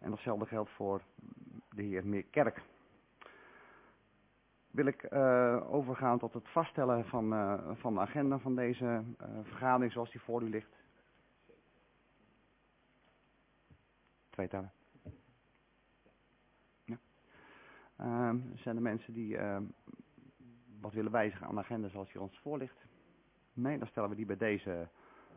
En datzelfde geldt voor de heer Meerkerk. Wil ik overgaan tot het vaststellen van de agenda van deze vergadering zoals die voor u ligt. 2 tellen. Ja. Zijn er mensen die wat willen wijzigen aan de agenda zoals die ons voor ligt? Nee, dan stellen we die bij deze,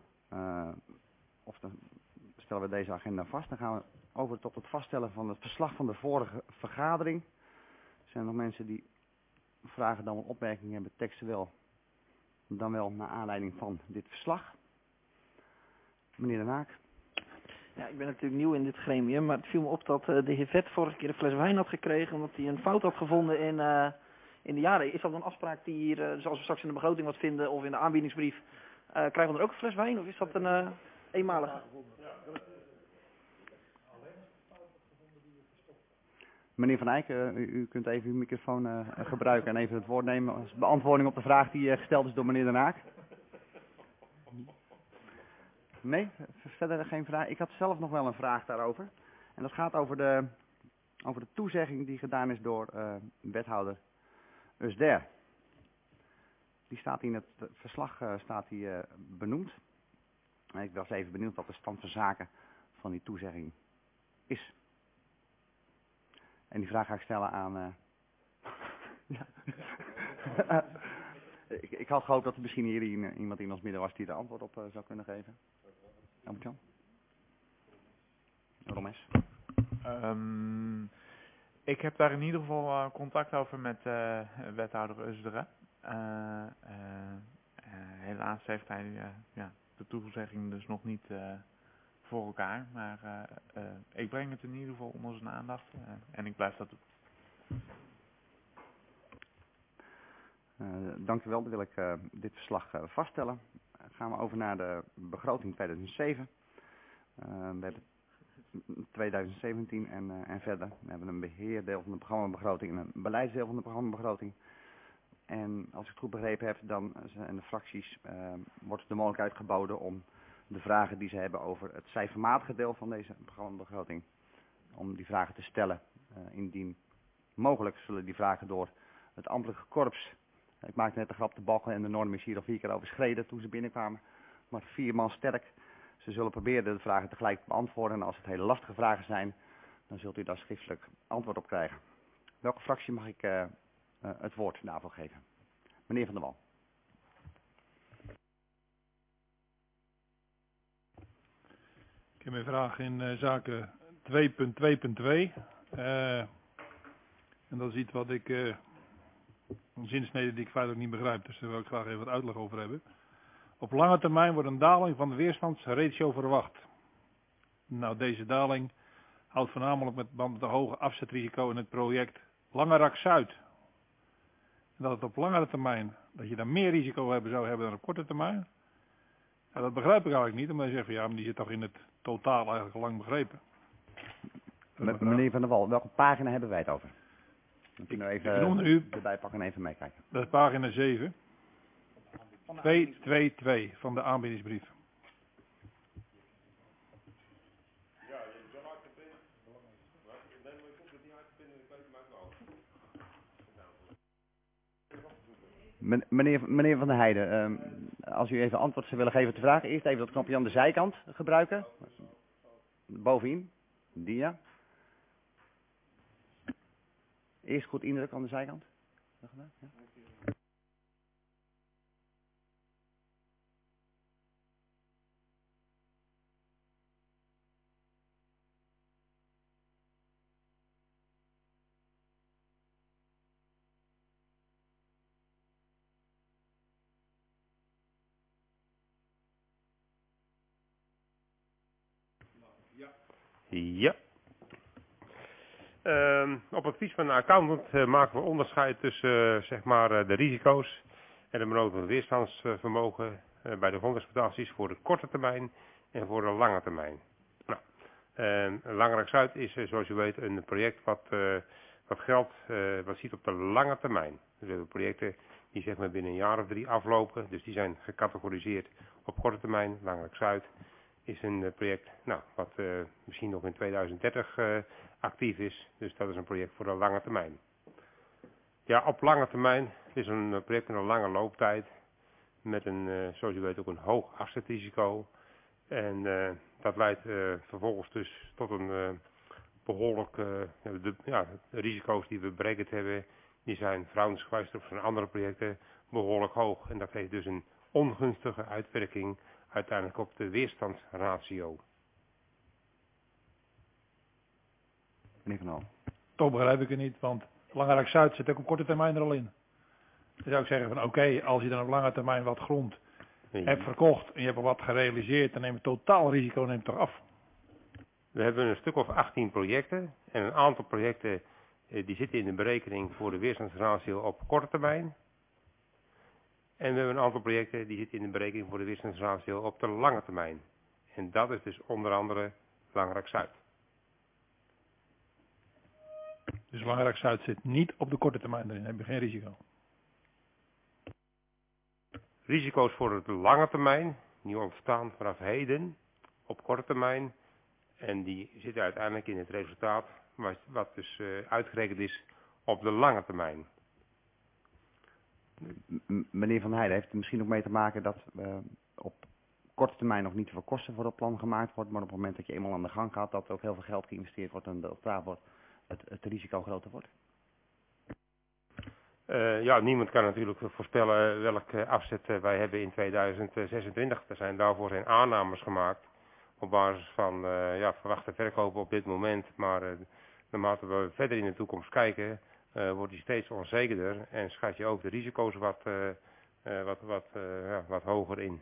dan stellen we deze agenda vast. Dan gaan we over tot het vaststellen van het verslag van de vorige vergadering. Zijn er nog mensen die vragen dan wel opmerkingen hebben, textueel, dan wel naar aanleiding van dit verslag? Meneer Den Haak. Ja, ik ben natuurlijk nieuw in dit gremium, maar het viel me op dat de heer Vet vorige keer een fles wijn had gekregen, omdat hij een fout had gevonden in de jaren. Is dat een afspraak die hier, zoals we straks in de begroting wat vinden, of in de aanbiedingsbrief, krijgen we er ook een fles wijn, of is dat een eenmalige? Meneer Van Eyck, u kunt even uw microfoon gebruiken en even het woord nemen als beantwoording op de vraag die gesteld is door meneer Den Haak. Nee, verder geen vraag. Ik had zelf nog wel een vraag daarover. En dat gaat over de toezegging die gedaan is door wethouder Usder. Die staat in het verslag benoemd. En ik was even benieuwd wat de stand van zaken van die toezegging is. En die vraag ga ik stellen aan... ja. Ik had gehoopt dat er misschien hier iemand in ons midden was die er antwoord op zou kunnen geven. Albert-Jan? Romes? Ik heb daar in ieder geval contact over met wethouder Usderen. Helaas heeft hij de toezegging dus nog niet voor elkaar. Maar ik breng het in ieder geval onder zijn aandacht en ik blijf dat doen. Dank u wel, dan wil ik dit verslag vaststellen. Gaan we over naar de begroting 2007. We hebben 2017 en verder. We hebben een beheerdeel van de programmabegroting en een beleidsdeel van de programmabegroting. En als ik het goed begrepen heb, dan en de fracties wordt de mogelijkheid geboden om de vragen die ze hebben over het cijfermatige deel van deze programmabegroting, om die vragen te stellen. Indien mogelijk zullen die vragen door het ambtelijke korps. Ik maakte net de grap, de balken en de norm is hier al 4 keer overschreden toen ze binnenkwamen. Maar 4 man sterk. Ze zullen proberen de vragen tegelijk te beantwoorden. En als het hele lastige vragen zijn, dan zult u daar schriftelijk antwoord op krijgen. Welke fractie mag ik het woord daarvoor geven? Meneer Van der Wal. Ik heb een vraag in zaken 2.2.2. En dat is iets wat ik... een zinsnede die ik feitelijk niet begrijp, dus daar wil ik graag even wat uitleg over hebben. Op lange termijn wordt een daling van de weerstandsratio verwacht. Nou, deze daling houdt voornamelijk met band met de hoge afzetrisico in het project Langerak Zuid. En dat het op langere termijn, dat je daar meer risico zou hebben dan op korte termijn. Ja, dat begrijp ik eigenlijk niet, omdat je zegt van ja, maar die zit toch in het totaal eigenlijk al lang begrepen. Meneer Van der Wal, welke pagina hebben wij het over? Dan kunnen we even erbij pakken en even meekijken. Dat is pagina 7. 222 van de aanbiedingsbrief. Meneer Van der Heijden, als u even antwoord zou willen geven op de vraag. Eerst even dat knopje aan de zijkant gebruiken. Bovenin. Die ja. Eerst goed indruk aan de zijkant. Ja. Ja. Op advies van de accountant maken we onderscheid tussen zeg maar de risico's en de benodigde weerstandsvermogen bij de grondexploitaties voor de korte termijn en voor de lange termijn. Nou, Langerak Zuid is zoals u weet een project wat geldt, wat ziet op de lange termijn. Dus we hebben projecten die zeg maar binnen een jaar of 3 aflopen, dus die zijn gecategoriseerd op korte termijn. Langerak Zuid is een project wat misschien nog in 2030 actief is. Dus dat is een project voor de lange termijn. Ja, op lange termijn is een project met een lange looptijd. Met een, zoals u weet, ook een hoog afzetrisico. En dat leidt vervolgens dus tot een behoorlijk, de risico's die we berekend hebben, die zijn verhoudingsgewijs of van andere projecten behoorlijk hoog. En dat heeft dus een ongunstige uitwerking uiteindelijk op de weerstandsratio. Meneer Van Al. Toch begrijp ik het niet, want Langerak Zuid zit ook op korte termijn er al in. Dan zou ik zeggen van oké, als je dan op lange termijn wat grond hebt verkocht en je hebt al wat gerealiseerd, dan neemt het totaal risico toch af. We hebben een stuk of 18 projecten en een aantal projecten die zitten in de berekening voor de weerstandsratio op korte termijn. En we hebben een aantal projecten die zitten in de berekening voor de weerstandsratio op de lange termijn. En dat is dus onder andere Langerak Zuid. Dus Langerak Zuid zit niet op de korte termijn erin, heb je geen risico. Risico's voor de lange termijn, die ontstaan vanaf heden op korte termijn. En die zitten uiteindelijk in het resultaat wat dus uitgerekend is op de lange termijn. Meneer Van Heijden, heeft het misschien ook mee te maken dat op korte termijn nog niet zoveel kosten voor het plan gemaakt wordt, maar op het moment dat je eenmaal aan de gang gaat, dat er ook heel veel geld geïnvesteerd wordt en dat daar wordt het risico groter wordt? Ja, niemand kan natuurlijk voorspellen welke afzet wij hebben in 2026. Er zijn daarvoor zijn aannames gemaakt op basis van verwachte verkopen op dit moment. Maar naarmate we verder in de toekomst kijken, wordt die steeds onzekerder en schat je ook de risico's wat hoger in.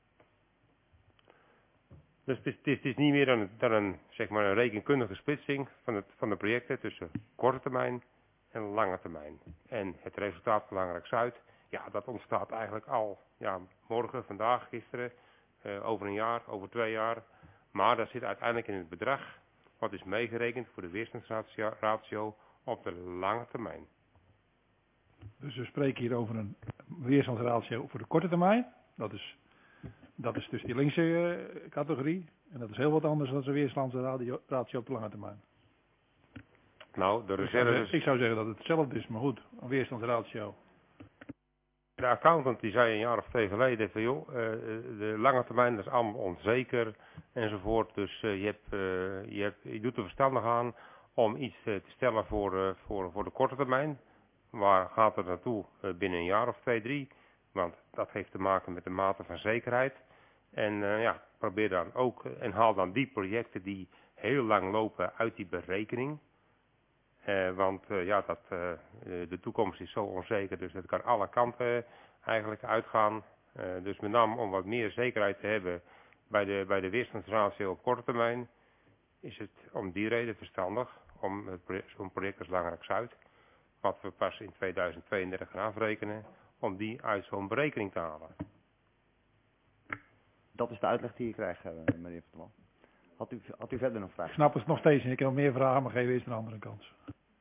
Dus het is niet meer dan een rekenkundige splitsing van de projecten tussen korte termijn en lange termijn. En het resultaat van Langerak Zuid, ja, dat ontstaat eigenlijk al morgen, vandaag, gisteren, over een jaar, over 2 jaar. Maar dat zit uiteindelijk in het bedrag wat is meegerekend voor de weerstandsratio op de lange termijn. Dus we spreken hier over een weerstandsratio voor de korte termijn. Dat is dus die linkse categorie. En dat is heel wat anders dan een weerstandsratio op de lange termijn. Nou, de reserves... Ik zou zeggen dat het hetzelfde is, maar goed, een weerstandsratio. De accountant die zei een jaar of 2 geleden van joh, de lange termijn dat is allemaal onzeker enzovoort. Dus je doet er verstandig aan om iets te stellen voor de korte termijn. Waar gaat het naartoe binnen een jaar of 2, 3? Want dat heeft te maken met de mate van zekerheid. En probeer dan ook en haal dan die projecten die heel lang lopen uit die berekening. Want de toekomst is zo onzeker, dus dat kan alle kanten eigenlijk uitgaan. Dus met name om wat meer zekerheid te hebben bij de weerstandsratio op korte termijn, is het om die reden verstandig om zo'n project als Langerak Zuid, wat we pas in 2032 gaan afrekenen, om die uit zo'n berekening te halen. Dat is de uitleg die je krijgt, meneer Van der Wal. Had u verder nog vragen? Ik snap het nog steeds niet. Ik heb nog meer vragen, maar geef eerst een andere kans.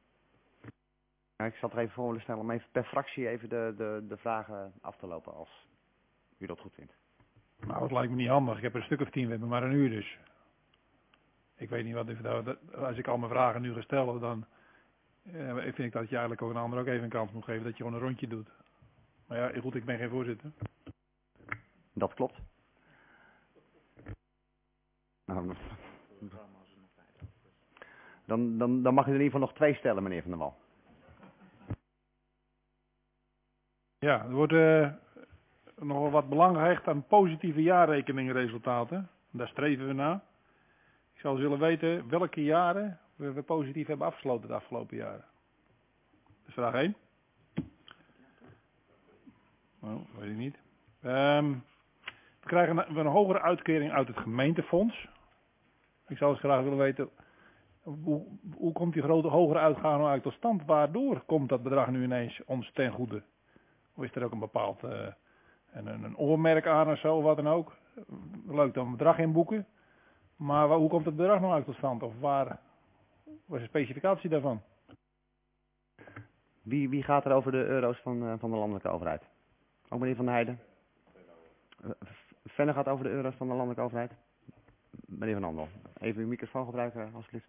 Ik zal er even voor willen stellen om even per fractie even de vragen af te lopen als u dat goed vindt. Nou, dat lijkt me niet handig. Ik heb er een stuk of 10, we hebben maar een uur dus. Ik weet niet als ik al mijn vragen nu ga stellen, dan vind ik dat je eigenlijk ook een ander ook even een kans moet geven dat je gewoon een rondje doet. Maar ja, goed, ik ben geen voorzitter. Dat klopt. Nou, dan mag u er in ieder geval nog 2 stellen, meneer Van der Wal. Ja, er wordt nog wel wat belang gehecht aan positieve jaarrekeningresultaten. Daar streven we naar. Ik zou willen weten welke jaren we positief hebben afgesloten de afgelopen jaren. Dat is vraag 1. Nou, weet ik niet. We krijgen een hogere uitkering uit het gemeentefonds. Ik zou eens graag willen weten, hoe komt die hogere uitgaven nou uit tot stand? Waardoor komt dat bedrag nu ineens ons ten goede? Of is er ook een bepaald een oormerk aan of zo, of wat dan ook? Leuk dan een bedrag inboeken. Maar hoe komt het bedrag nou uit tot stand? Of waar is de specificatie daarvan? Wie gaat er over de euro's van de landelijke overheid? Ook meneer Van der Heijden? Verder gaat over de euro's van de landelijke overheid? Meneer Van Andel, even uw microfoon gebruiken alsjeblieft.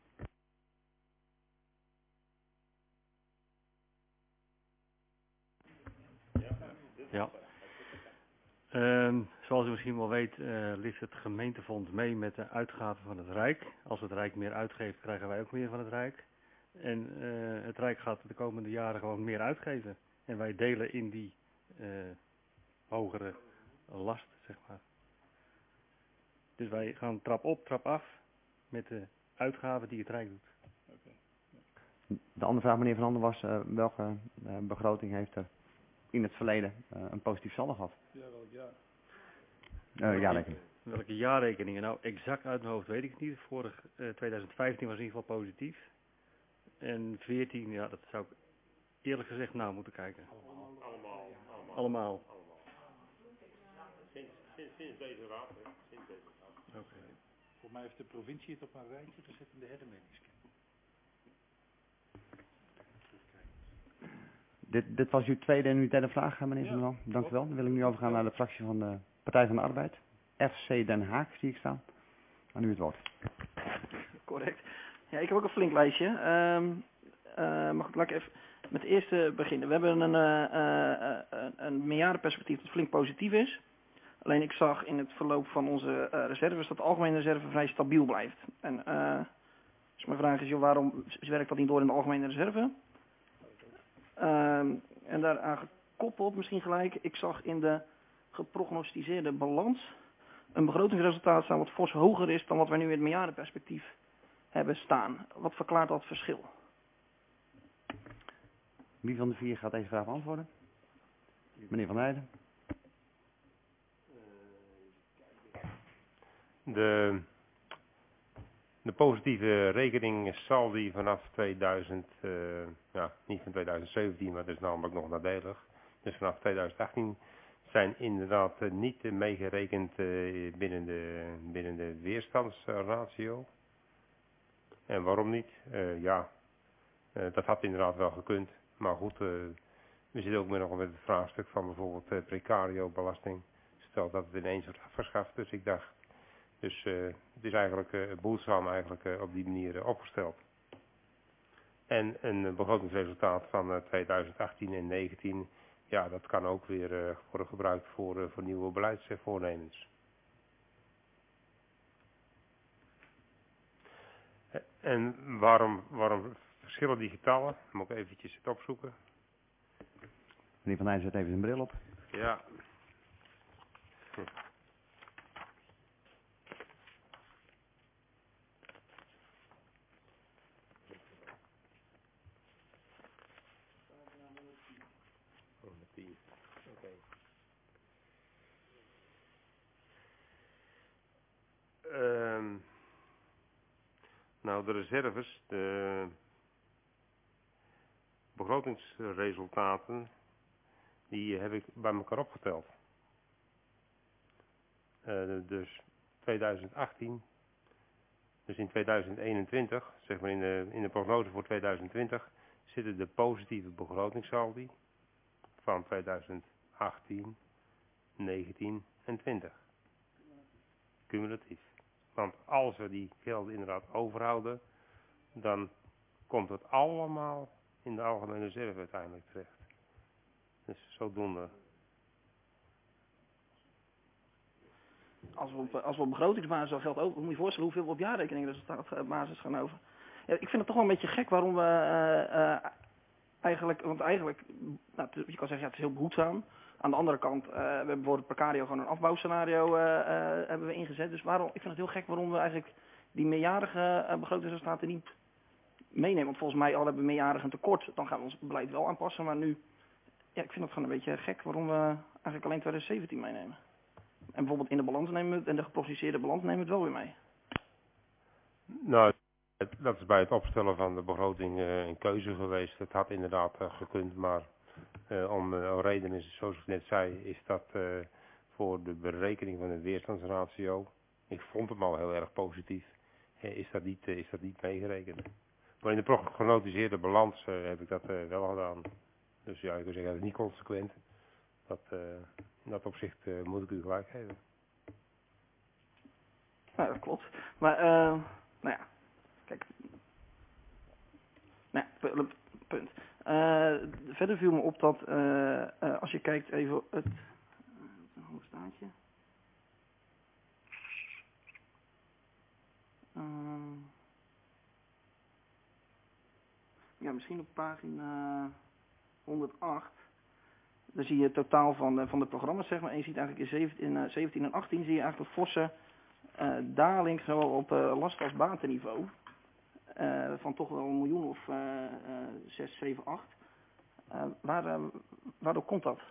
Ja. Zoals u misschien wel weet, ligt het gemeentefonds mee met de uitgaven van het Rijk. Als het Rijk meer uitgeeft, krijgen wij ook meer van het Rijk. En het Rijk gaat de komende jaren gewoon meer uitgeven. En wij delen in die hogere last, zeg maar. Dus wij gaan trap op, trap af met de uitgaven die het Rijk doet. De andere vraag, meneer Van Andel, was welke begroting heeft er in het verleden een positief saldo gehad? Ja, welk jaar? Jaarrekening. Welke jaarrekeningen? Nou, exact uit mijn hoofd weet ik het niet. 2015 was in ieder geval positief. En 14, ja, dat zou ik eerlijk gezegd nou moeten kijken. Allemaal. Sinds deze raad, hè? Sinds deze raad. Oké. Voor mij heeft de provincie het op een rijtje gezet in de herdenkingsken. Dit was uw tweede en uw derde vraag, meneer Van Andel. Dank u klopt. wel. Dan wil ik nu overgaan naar de fractie van de Partij van de Arbeid. FC Den Haag zie ik staan. Aan u het woord. Correct. Ja, ik heb ook een flink lijstje. Laat ik even met de eerste beginnen. We hebben een meerjarenperspectief dat flink positief is. Alleen ik zag in het verloop van onze reserves dat de algemene reserve vrij stabiel blijft. En dus mijn vraag is, joh, waarom werkt dat niet door in de algemene reserve? En daaraan gekoppeld misschien gelijk, ik zag in de geprognosticeerde balans een begrotingsresultaat staan wat fors hoger is dan wat wij nu in het meerjarenperspectief hebben staan. Wat verklaart dat verschil? Wie van de vier gaat deze vraag beantwoorden? Meneer Van Heijden. De positieve rekening zal die vanaf 2000, niet van 2017, maar dat is namelijk nog nadelig. Dus vanaf 2018 zijn inderdaad niet meegerekend binnen de weerstandsratio. En waarom niet? Dat had inderdaad wel gekund. Maar goed, we zitten ook nog met het vraagstuk van bijvoorbeeld precario-belasting. Stel dat het ineens wordt afgeschaft, dus ik dacht... Dus het is eigenlijk behoedzaam op die manier opgesteld. En een begrotingsresultaat van 2018 en 2019, ja, dat kan ook weer worden gebruikt voor nieuwe beleidsvoornemens. En waarom verschillen die getallen? Moet ik eventjes het opzoeken. Meneer Van Heijden zet even zijn bril op. Ja. Nou, de reserves, de begrotingsresultaten, die heb ik bij elkaar opgeteld. Dus 2018, dus in 2021, zeg maar in de prognose voor 2020, zitten de positieve begrotingssaldi van 2018, 19 en 20. Cumulatief. Want als we die gelden inderdaad overhouden, dan komt het allemaal in de algemene reserve uiteindelijk terecht. Dus zodoende. Als we op begrotingsbasis al geld over, moet je je voorstellen hoeveel we op jaarrekeningresultaatbasis gaan over. Ja, ik vind het toch wel een beetje gek waarom we eigenlijk, nou, je kan zeggen ja, het is heel behoedzaam. Aan de andere kant, we hebben bijvoorbeeld precario gewoon een afbouwscenario hebben we ingezet. Dus ik vind het heel gek waarom we eigenlijk die meerjarige begrotingsresultaten niet meenemen. Want volgens mij, al hebben we meerjarig een tekort, dan gaan we ons beleid wel aanpassen. Maar nu, ja, ik vind het gewoon een beetje gek waarom we eigenlijk alleen 2017 meenemen. En bijvoorbeeld in de balans nemen we het, en de geprognosticeerde balans nemen we het wel weer mee. Nou, dat is bij het opstellen van de begroting een keuze geweest. Het had inderdaad gekund, maar om redenen zoals ik net zei, is dat voor de berekening van de weerstandsratio, ik vond hem al heel erg positief, is dat niet meegerekend. Maar in de geprognosticeerde balans heb ik dat wel gedaan. Dus ja, ik wil zeggen, dat is niet consequent. In dat opzicht moet ik u gelijk geven. Nou, dat klopt. Maar, nou ja, kijk. Nou ja, punt. Verder viel me op dat, als je kijkt even het... hoe staat je? Ja, misschien op pagina 108. Dan zie je het totaal van de programma's, zeg maar. En je ziet eigenlijk in 17 en 18 zie je eigenlijk een forse daling, zowel op last- als batenniveau. Van toch wel 1 miljoen of 6, 7, 8. Waardoor komt dat?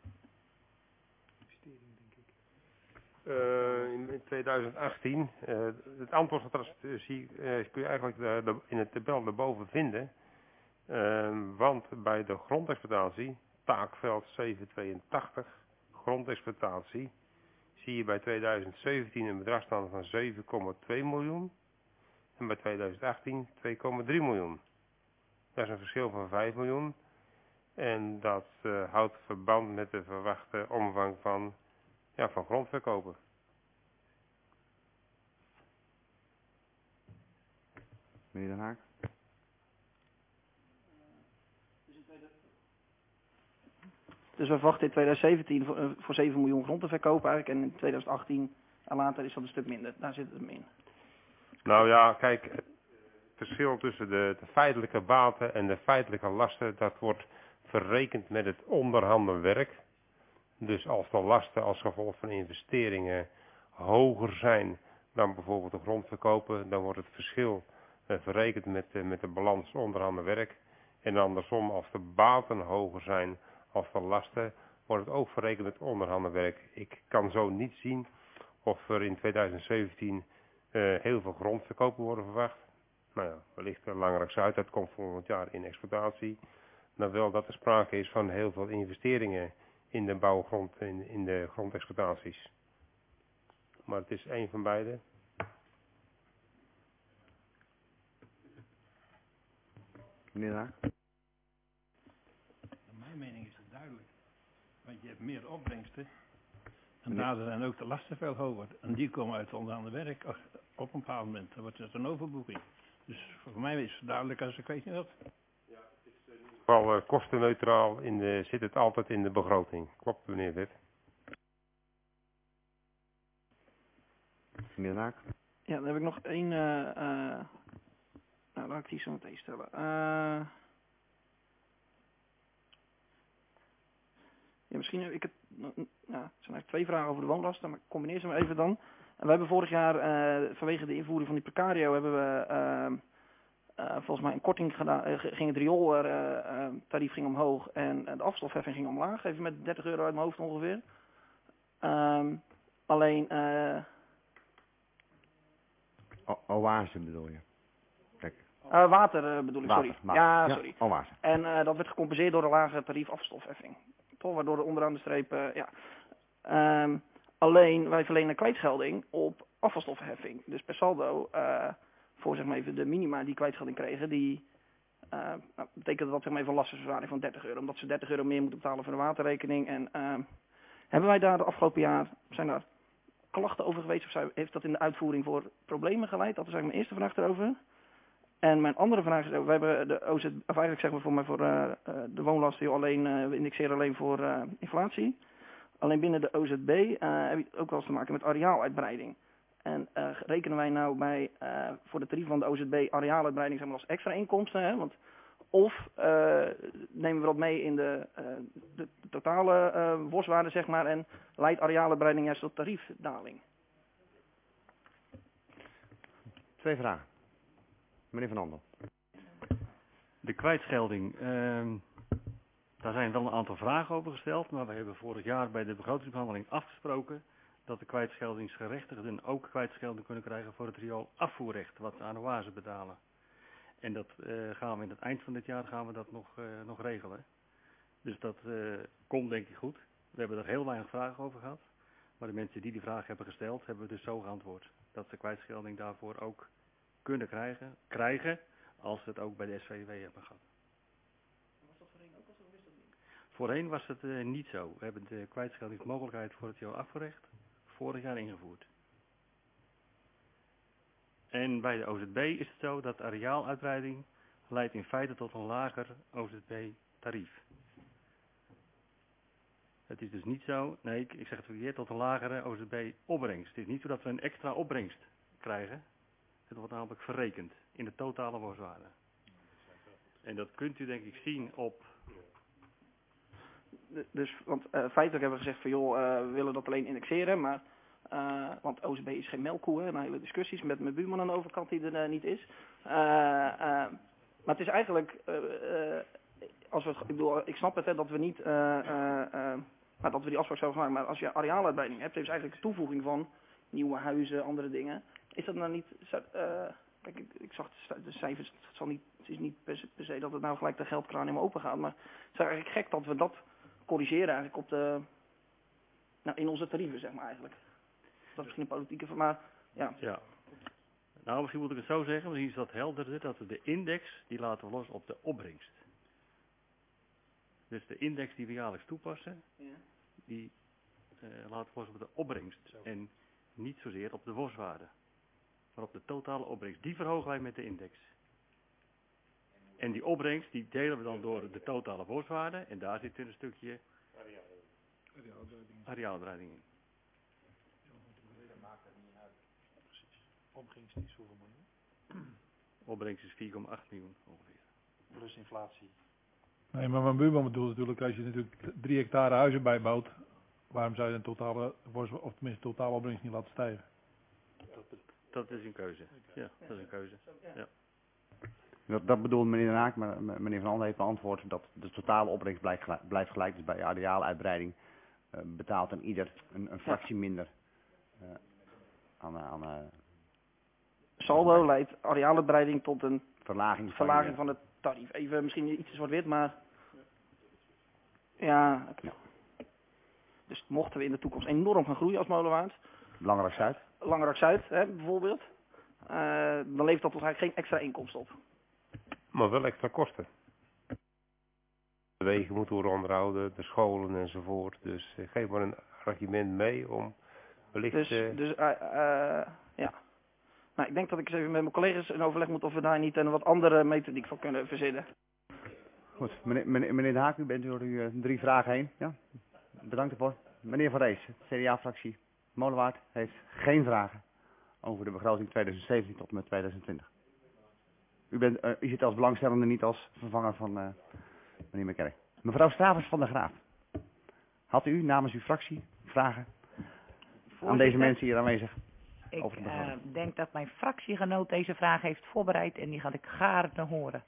In 2018, het antwoord kun je eigenlijk in de tabel daarboven vinden. Want bij de grondexploitatie, taakveld 782, grondexploitatie, zie je bij 2017 een bedragsstand van 7,2 miljoen. En bij 2018 2,3 miljoen. Dat is een verschil van 5 miljoen. En dat houdt verband met de verwachte omvang van grondverkopen. Meneer Den Haak? Dus we verwachten in 2017 voor 7 miljoen grond te verkopen eigenlijk. En in 2018 en later is dat een stuk minder. Daar zit het hem in. Nou ja, kijk, het verschil tussen de feitelijke baten en de feitelijke lasten, dat wordt verrekend met het onderhanden werk. Dus als de lasten als gevolg van investeringen hoger zijn dan bijvoorbeeld de grondverkopen, dan wordt het verschil verrekend met de balans onderhanden werk. En andersom, als de baten hoger zijn als de lasten, wordt het ook verrekend met onderhanden werk. Ik kan zo niet zien of er in 2017 heel veel grondverkopen worden verwacht. Nou ja, wellicht Langerak Zuid, dat komt volgend jaar in exploitatie. Dan wel dat er sprake is van heel veel investeringen in de bouwgrond, in de grondexploitaties. Maar het is één van beide. Meneer Den Haak? Naar mijn mening is het duidelijk. Want je hebt meer opbrengsten. En daardoor zijn ook de lasten veel hoger. En die komen uit onderhanden werk op een bepaald moment. Dan wordt het een overboeking. Dus voor mij is het duidelijk als ik weet niet wat. Wel kostenneutraal zit het altijd in de begroting. Klopt, meneer Wit? Meneer Den Haak? Ja, dan heb ik nog één... nou, laat ik die zo meteen stellen. Ja, misschien heb ik het... Nou, het zijn eigenlijk 2 vragen over de woonlasten, maar ik combineer ze maar even dan. En we hebben vorig jaar, vanwege de invoering van die precario, hebben we volgens mij een korting gedaan. Ging het riooltarief ging omhoog en de afstofheffing ging omlaag. Even met 30 euro uit mijn hoofd ongeveer. Alleen... Oase bedoel je? Kijk. Water bedoel ik, sorry. Water. Ja, sorry. Oase. En dat werd gecompenseerd door een lage tarief afstofheffing. Toch, waardoor de onderaan de streep, ja. Alleen, wij verlenen kwijtschelding op afvalstoffenheffing. Dus per saldo, voor zeg maar even de minima die kwijtschelding kregen, die betekent dat zeg maar even een lastenverzwaring van 30 euro. Omdat ze 30 euro meer moeten betalen voor de waterrekening. En hebben wij daar de afgelopen jaar, zijn daar klachten over geweest? Of heeft dat in de uitvoering voor problemen geleid? Dat is eigenlijk mijn eerste vraag erover. En mijn andere vraag is, we hebben de OZ, of eigenlijk zeg maar voor de woonlasten, we indexeren alleen voor inflatie. Alleen binnen de OZB heb je ook wel eens te maken met areaaluitbreiding. En rekenen wij nou bij, voor de tarief van de OZB areaaluitbreiding zeg maar als extra inkomsten, hè? Want, of nemen we dat mee in de totale worstwaarde zeg maar en leidt areaaluitbreiding juist tot tariefdaling? 2 vragen. Meneer Van Andel. De kwijtschelding, daar zijn wel een aantal vragen over gesteld, maar we hebben vorig jaar bij de begrotingsbehandeling afgesproken dat de kwijtscheldingsgerechtigden ook kwijtschelding kunnen krijgen voor het rioolafvoerrecht, wat ze aan de oase betalen. En dat gaan we in het eind van dit jaar nog regelen. Dus dat komt denk ik goed. We hebben er heel weinig vragen over gehad, maar de mensen die vraag hebben gesteld, hebben we dus zo geantwoord. Dat ze kwijtschelding daarvoor ook kunnen krijgen als ze het ook bij de SVW hebben gehad. Was dat voorheen ook al zo of is dat niet? Voorheen was het niet zo. We hebben de kwijtscheldingsmogelijkheid voor het rioolafvoerrecht vorig jaar ingevoerd. En bij de OZB is het zo dat areaaluitbreiding leidt in feite tot een lager OZB-tarief. Het is dus niet zo, nee, ik zeg het verkeerd, tot een lagere OZB-opbrengst. Het is niet zo dat we een extra opbrengst krijgen. Het wordt namelijk verrekend in de totale boswaarde. En dat kunt u denk ik zien op... Dus, want feitelijk hebben we gezegd van joh, we willen dat alleen indexeren, maar want OZB is geen melkkoe, hè, na hele discussies met mijn buurman aan de overkant die er niet is. Maar het is eigenlijk, als we, ik snap het hè, dat we niet, maar dat we die afspraak zouden maken, maar als je areaaluitbreiding hebt, heeft het eigenlijk een toevoeging van nieuwe huizen, andere dingen. Is dat nou niet, kijk, ik zag de cijfers, het is niet per se dat het nou gelijk de geldkraan helemaal open gaat, maar het is eigenlijk gek dat we dat corrigeren eigenlijk op de, nou, in onze tarieven zeg maar eigenlijk. Dat is misschien een politieke, maar ja. Ja. Nou, misschien moet ik het zo zeggen, misschien is dat helderder, dat we de index, die laten we los op de opbrengst. Dus de index die we jaarlijks toepassen, Ja. die laten we los op de opbrengst. En niet zozeer op de boswaarde. Maar op de totale opbrengst. Die verhogen wij met de index. En die opbrengst, die delen we dan door de totale boswaarde. En daar zit er een stukje areaaluitbreiding in. Opbrengst is hoeveel miljoen? Opbrengst is 4,8 miljoen ongeveer. Plus inflatie. Nee, maar mijn buurman bedoelt natuurlijk, als je natuurlijk 3 hectare huizen bijbouwt, waarom zou je een totale, of tenminste totale opbrengst niet laten stijgen? Dat is een keuze. Ja, dat is een keuze. Ja. Dat bedoelt meneer Den Haak, maar meneer Van Ande heeft beantwoord dat de totale opbrengst blijft gelijk. Dus bij areaaluitbreiding betaalt een ieder een fractie minder aan Saldo leidt areaaluitbreiding tot een verlaging van het tarief. Even misschien iets zwart-wit, maar ja. Dus mochten we in de toekomst enorm gaan groeien als Molenwaard, Langerak-Zuid hè, bijvoorbeeld, dan levert dat toch eigenlijk geen extra inkomsten op. Maar wel extra kosten. De wegen moeten worden onderhouden, de scholen enzovoort. Dus geef maar een argument mee om wellicht... Ja. Nou, ik denk dat ik eens even met mijn collega's in overleg moet of we daar niet een wat andere methodiek voor kunnen verzinnen. Goed, meneer De Haak, u bent door uw 3 vragen heen. Ja? Bedankt ervoor. Meneer Van Rees, CDA-fractie Molenwaard, heeft geen vragen over de begroting 2017 tot en met 2020. U zit als belangstellende, niet als vervanger van meneer McKerry. Mevrouw Stravers van der Graaf, had u namens uw fractie vragen aan deze mensen hier aanwezig? Ik denk dat mijn fractiegenoot deze vraag heeft voorbereid en die ga ik gaarne horen.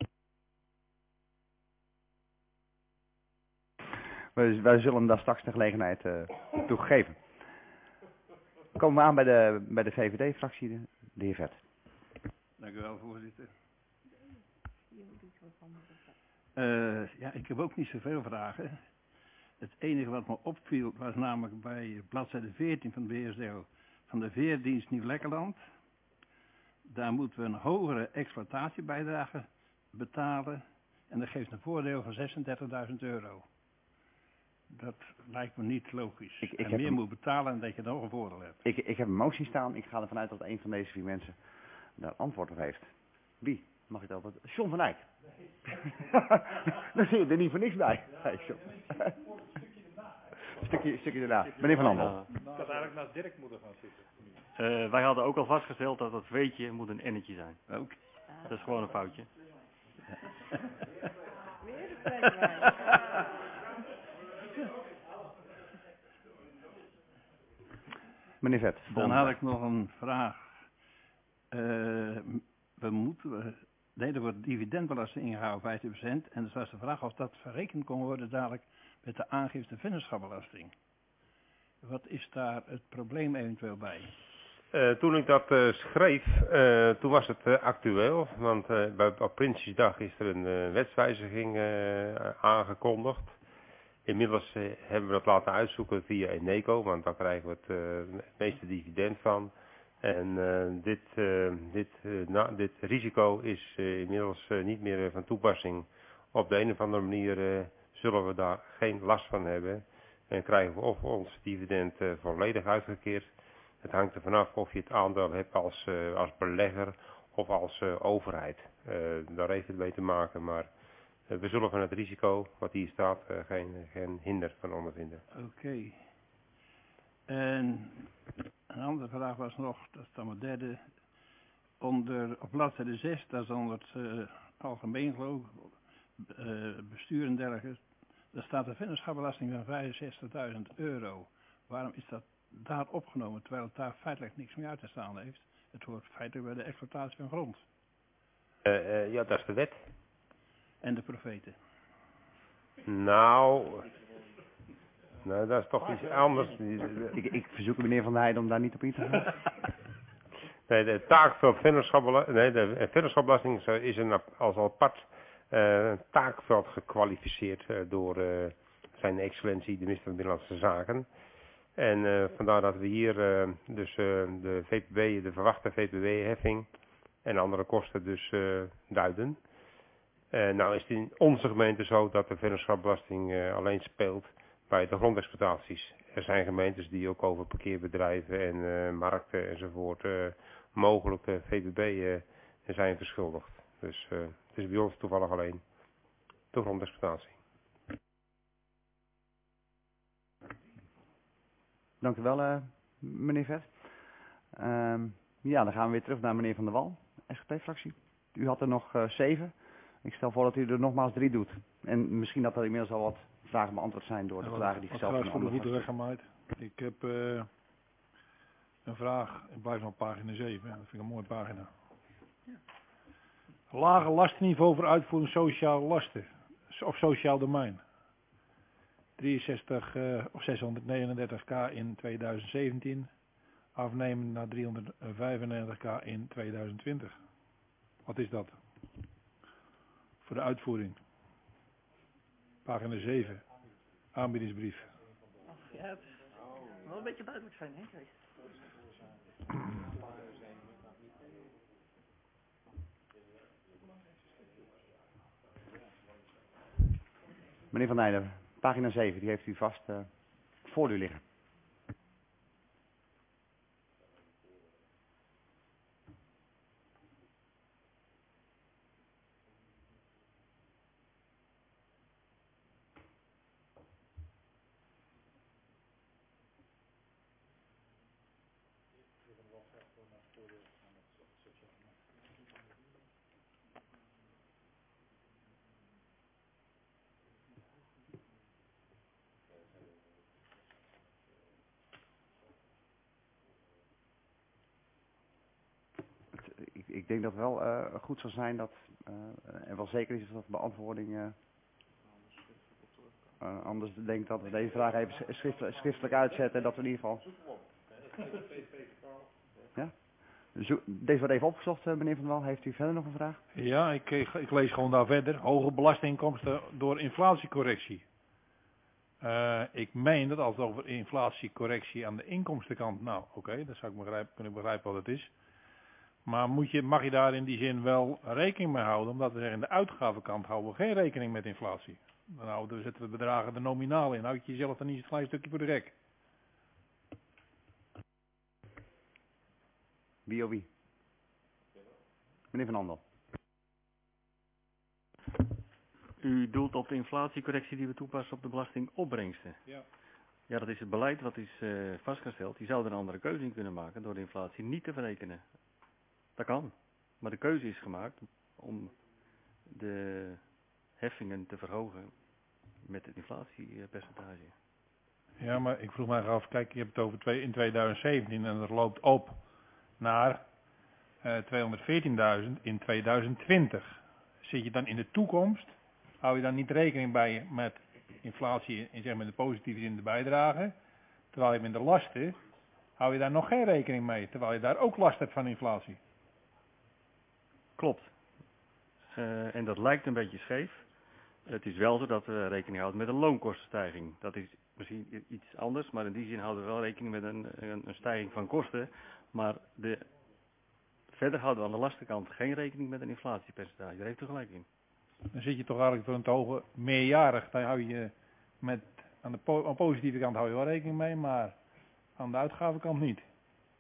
Wij zullen hem daar straks de gelegenheid toe geven. Komen we aan bij de VVD-fractie, de heer Vet. Dank u wel, voorzitter. Ja, ik heb ook niet zoveel vragen. Het enige wat me opviel was namelijk bij bladzijde 14 van de BSDO van de Veerdienst Nieuw-Lekkerland. Daar moeten we een hogere exploitatiebijdrage betalen en dat geeft een voordeel van €36.000. Dat lijkt me niet logisch. En meer moet betalen en dat je nog een voordeel hebt. Ik heb een motie staan. Ik ga ervan uit dat een van deze 4 mensen daar antwoord op heeft. Wie? Mag ik dat op? John van Eyck. Nee. Daar zit je er niet voor niks bij. Nee, stukje daarna. Meneer Van Andel. Ik had eigenlijk naast Dirk moeten gaan zitten. Wij hadden ook al vastgesteld dat het weetje moet een ennetje zijn. Ook. Dat is gewoon een foutje. Meneer Vet. Dan had ik nog een vraag. Er wordt dividendbelasting ingehouden, 15%. En dus was de vraag of dat verrekend kon worden dadelijk met de aangifte vennootschapbelasting. Wat is daar het probleem eventueel bij? Toen ik dat schreef, toen was het actueel. Want op Prinsjesdag is er een wetswijziging aangekondigd. Inmiddels hebben we dat laten uitzoeken via Eneco, want daar krijgen we het meeste dividend van. En dit risico is inmiddels niet meer van toepassing. Op de een of andere manier zullen we daar geen last van hebben. En krijgen we of ons dividend volledig uitgekeerd. Het hangt er vanaf of je het aandeel hebt als belegger of als overheid. Daar heeft het mee te maken, maar we zullen van het risico wat hier staat geen hinder van ondervinden. Oké. En een andere vraag was nog, dat is dan mijn derde. Op bladzijde 6, dat is onder het algemeen geloof ik, bestuur en dergelijke. Daar staat de vennootschapsbelasting van €65.000. Waarom is dat daar opgenomen, terwijl het daar feitelijk niks meer uit te staan heeft? Het hoort feitelijk bij de exploitatie van grond. Ja, dat is de wet. En de profeten. Nou, dat is toch iets anders. Ik verzoek meneer Van der Heijden om daar niet op in te gaan. Nee, de taakveld de vennootschapsbelasting is als apart taakveld gekwalificeerd door zijn excellentie, de minister van Binnenlandse Zaken. En vandaar dat we hier de VPB, de verwachte VPB-heffing en andere kosten dus duiden. Nou is het in onze gemeente zo dat de vennootschapsbelasting alleen speelt bij de grondexploitaties. Er zijn gemeentes die ook over parkeerbedrijven en markten enzovoort mogelijk VPB zijn verschuldigd. Dus het is bij ons toevallig alleen de grondexploitatie. Dank u wel, meneer Vet. Ja, dan gaan we weer terug naar meneer Van der Wal, SGP-fractie. U had er nog 7. Ik stel voor dat u er nogmaals 3 doet. En misschien dat er inmiddels al wat vragen beantwoord zijn door de vragen die gesteld zijn. Voor de voeten weggemaaid. Ik heb een vraag, ik blijf op pagina 7, dat vind ik een mooie pagina. Ja. Lage lastenniveau voor uitvoering sociale lasten, of sociaal domein. 63 of 639k in 2017, afnemen naar 395k in 2020. Wat is dat? Voor de uitvoering. Pagina 7, aanbiedingsbrief. Ja, het is wel een beetje duidelijk zijn, hè? Kijk. Meneer Van Heijden, pagina 7, die heeft u vast voor u liggen. Ik denk dat het wel goed zal zijn dat er wel zeker is dat de beantwoording anders denk ik dat we deze vraag even schriftelijk uitzetten en dat we in ieder geval... Ja? Deze wordt even opgezocht, meneer Van der Wal. Heeft u verder nog een vraag? Ja, ik lees gewoon daar verder. Hoge belastinginkomsten door inflatiecorrectie. Ik meen dat als het over inflatiecorrectie aan de inkomstenkant, nou oké, dat zou ik kunnen begrijpen wat het is. Maar mag je daar in die zin wel rekening mee houden, omdat we zeggen in de uitgavenkant houden we geen rekening met inflatie. Dan zetten we bedragen er nominaal in, houd je jezelf dan niet een klein stukje voor de gek. Wie of wie? Meneer Van Andel. U doelt op de inflatiecorrectie die we toepassen op de belastingopbrengsten. Ja. Ja, dat is het beleid wat is vastgesteld. Je zou er een andere keuze in kunnen maken door de inflatie niet te verrekenen. Dat kan. Maar de keuze is gemaakt om de heffingen te verhogen met het inflatiepercentage. Ja, maar ik vroeg mij af, kijk, je hebt het over in 2017 en dat loopt op naar 214.000 in 2020. Zit je dan in de toekomst, hou je dan niet rekening bij met inflatie in zeg maar de positieve zin de bijdrage, terwijl je met de lasten, hou je daar nog geen rekening mee, terwijl je daar ook last hebt van inflatie. Klopt. En dat lijkt een beetje scheef. Het is wel zo dat we rekening houden met een loonkostenstijging. Dat is misschien iets anders, maar in die zin houden we wel rekening met een stijging van kosten. Maar verder houden we aan de lastenkant geen rekening met een inflatiepercentage. Daar heeft u gelijk in. Dan zit je toch eigenlijk voor een te hoge meerjarig. Daar hou je aan de positieve kant hou je wel rekening mee, maar aan de uitgavenkant niet.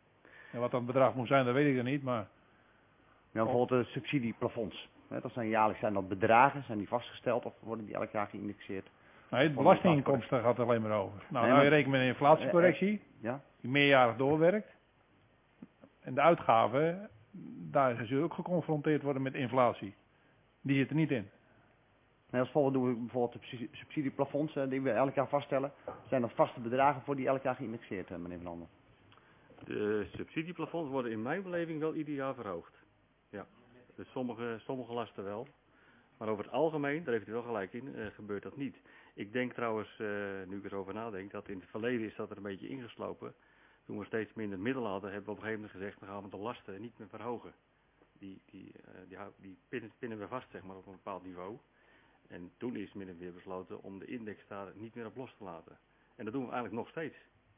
En wat dat bedrag moet zijn, dat weet ik er niet, maar... Ja, bijvoorbeeld de subsidieplafonds. Dat zijn jaarlijks zijn dat bedragen, zijn die vastgesteld of worden die elk jaar geïndexeerd? Nee, het belastinginkomsten gaat er alleen maar over. Nou, Nee, je maar- rekent met een inflatiecorrectie, Ja? die meerjarig doorwerkt. En de uitgaven, daar zullen ze ook geconfronteerd worden met inflatie. Die zit er niet in. Nee, als volgende doen we bijvoorbeeld de subsidieplafonds die we elk jaar vaststellen. Zijn dat vaste bedragen voor die elk jaar geïndexeerd, meneer Van Ander? De subsidieplafonds worden in mijn beleving wel ieder jaar verhoogd. Ja, dus sommige lasten wel. Maar over het algemeen, daar heeft u wel gelijk in, gebeurt dat niet. Ik denk trouwens, nu ik erover nadenk, dat in het verleden is dat er een beetje ingeslopen. Toen we steeds minder middelen hadden, hebben we op een gegeven moment gezegd, dan gaan we de lasten niet meer verhogen. Die pinnen we vast, zeg maar, op een bepaald niveau. En toen is min of meer besloten om de index daar niet meer op los te laten. En dat doen we eigenlijk nog steeds.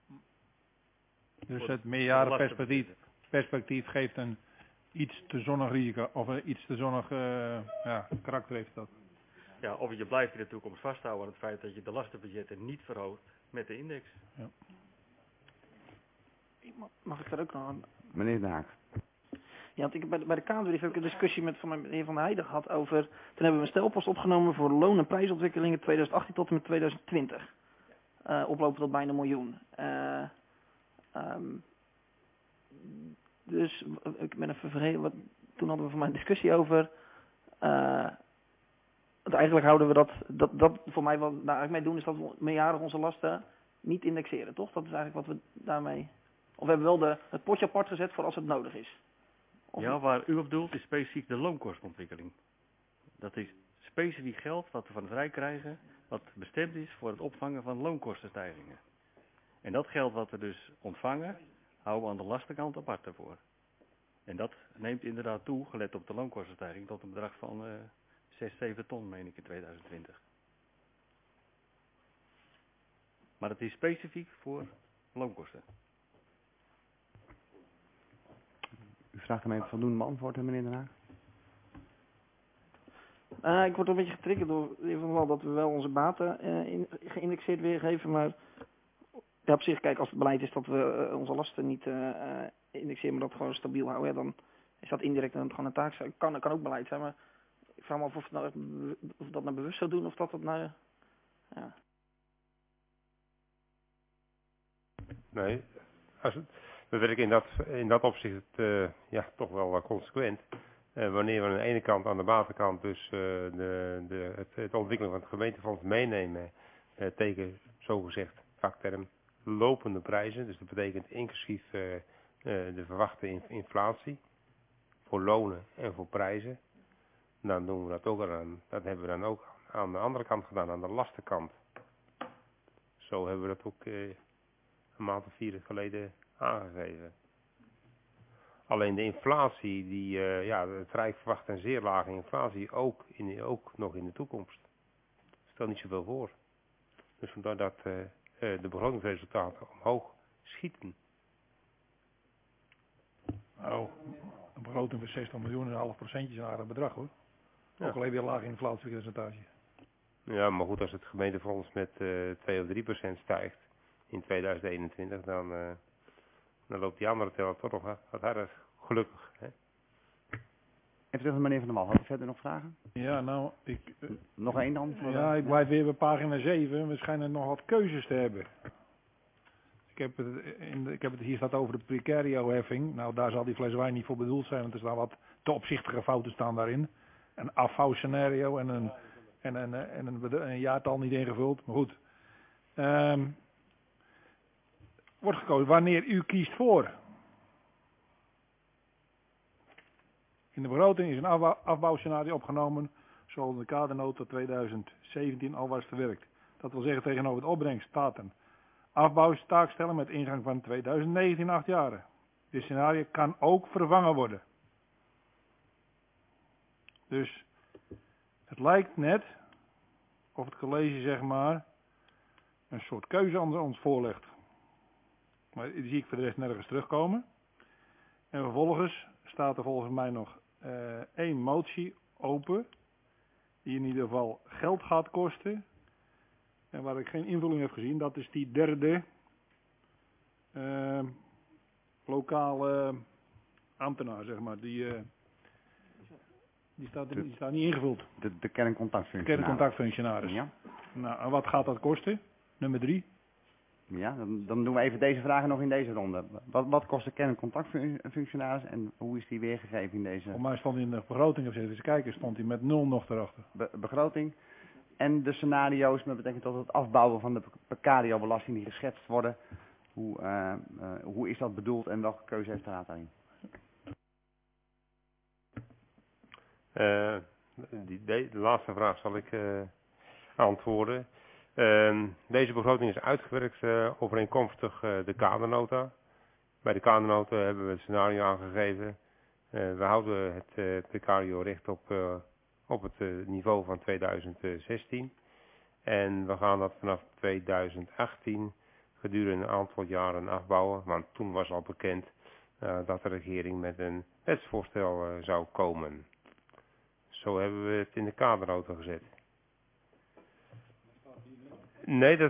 Dus het meerjarenperspectief geeft een iets te zonnig risico, of een iets te zonnig karakter heeft dat. Ja, of je blijft in de toekomst vasthouden aan het feit dat je de lastenbudgetten niet verhoogt met de index. Ja. Mag ik daar ook nog aan? Meneer De Haak. Ja, want ik heb bij de Kamerbrief heb ik een discussie met van de heer Van der Heijden gehad over... Toen hebben we een stelpost opgenomen voor loon- en prijsontwikkelingen 2018 tot en met 2020. Oplopen tot bijna 1 miljoen. Dus ik ben even vergeten, toen hadden we van mij een discussie over... want eigenlijk houden we dat voor mij wat we daar eigenlijk mee doen is dat we meerjarig onze lasten niet indexeren, toch? Dat is eigenlijk wat we daarmee... Of we hebben wel het potje apart gezet voor als het nodig is. Ja, waar u op doelt is specifiek de loonkostenontwikkeling. Dat is specifiek geld wat we van het Rijk krijgen, wat bestemd is voor het opvangen van loonkostenstijgingen. En dat geld wat we dus ontvangen, houden we aan de lastenkant apart daarvoor. En dat neemt inderdaad toe, gelet op de loonkostenstijging, tot een bedrag van 6, 7 ton, meen ik, in 2020. Maar het is specifiek voor loonkosten. U vraagt hem even voldoende beantwoord, meneer Den Haag? Ik word een beetje getriggerd door in ieder geval dat we wel onze baten geïndexeerd weergeven, maar ja, op zich, kijk, als het beleid is dat we onze lasten niet indexeren, maar dat gewoon stabiel houden, ja, dan is dat indirect gewoon een taak. Kan ook beleid zijn, maar ik vraag me af of dat nou bewust zou doen of dat nou... Ja. Nee, we werken in dat opzicht toch wel consequent. Wanneer we aan de ene kant, aan de batenkant, dus het ontwikkelen van het gemeentefonds meenemen tegen, zogezegd, vakterm, lopende prijzen. Dus dat betekent inclusief de verwachte inflatie voor lonen en voor prijzen. Dan doen we dat ook dat hebben we dan ook aan de andere kant gedaan, aan de lastenkant. Zo hebben we dat ook een maand of 4 geleden aangegeven. Alleen de inflatie, het Rijk verwacht een zeer lage inflatie, ook nog in de toekomst. Stel niet zoveel voor. Dus vandaar dat de begrotingsresultaten omhoog schieten. Nou, een begroting van 60 miljoen en een half procentje is een aardig bedrag, hoor. Ja. Ook al heb je een laag inflatiepercentage. Ja, maar goed, als het gemeentefonds met 2 of 3% stijgt in 2021, dan loopt die andere teller toch nog wat harder, gelukkig. Hè? Even terug naar meneer Van der Wal. Had u verder nog vragen? Ja, nou, Nog één dan? Ja, ik blijf weer bij pagina 7. We schijnen nog wat keuzes te hebben. Ik heb het hier staat over de precario-heffing. Nou, daar zal die fles wijn niet voor bedoeld zijn, want er staan wat te opzichtige fouten staan daarin. Een afvouwscenario en een jaartal niet ingevuld. Maar goed. Wordt gekozen wanneer u kiest voor. In de begroting is een afbouwscenario opgenomen, zoals de kadernota 2017 al was verwerkt. Dat wil zeggen, tegenover de opbrengst staat een afbouwstaak stellen met ingang van 2019 8 jaren. Dit scenario kan ook vervangen worden. Dus het lijkt net of het college, zeg maar, een soort keuze aan ons voorlegt. Maar die zie ik voor de rest nergens terugkomen. En vervolgens staat er volgens mij nog 1 motie open, die in ieder geval geld gaat kosten. En waar ik geen invulling heb gezien, dat is die derde lokale ambtenaar, zeg maar. Die staat niet ingevuld. De kerncontactfunctionaris. Kerncontactfunctionaris. Ja. Nou, en wat gaat dat kosten? Nummer 3. Ja, dan doen we even deze vragen nog in deze ronde. Wat kost de kerncontactfunctionaris en hoe is die weergegeven in deze Voor mij stond hij in de begroting, heb ik eens kijken, stond hij met 0 nog erachter. begroting? En de scenario's met betrekking tot het afbouwen van de precario-belasting die geschetst worden. Hoe is dat bedoeld en welke keuze heeft de raad daarin? De laatste vraag zal ik antwoorden. Deze begroting is uitgewerkt overeenkomstig de kadernota. Bij de kadernota hebben we het scenario aangegeven. We houden het precario-recht op het niveau van 2016. En we gaan dat vanaf 2018 gedurende een aantal jaren afbouwen. Want toen was al bekend dat de regering met een wetsvoorstel zou komen. Zo hebben we het in de kadernota gezet. Nee,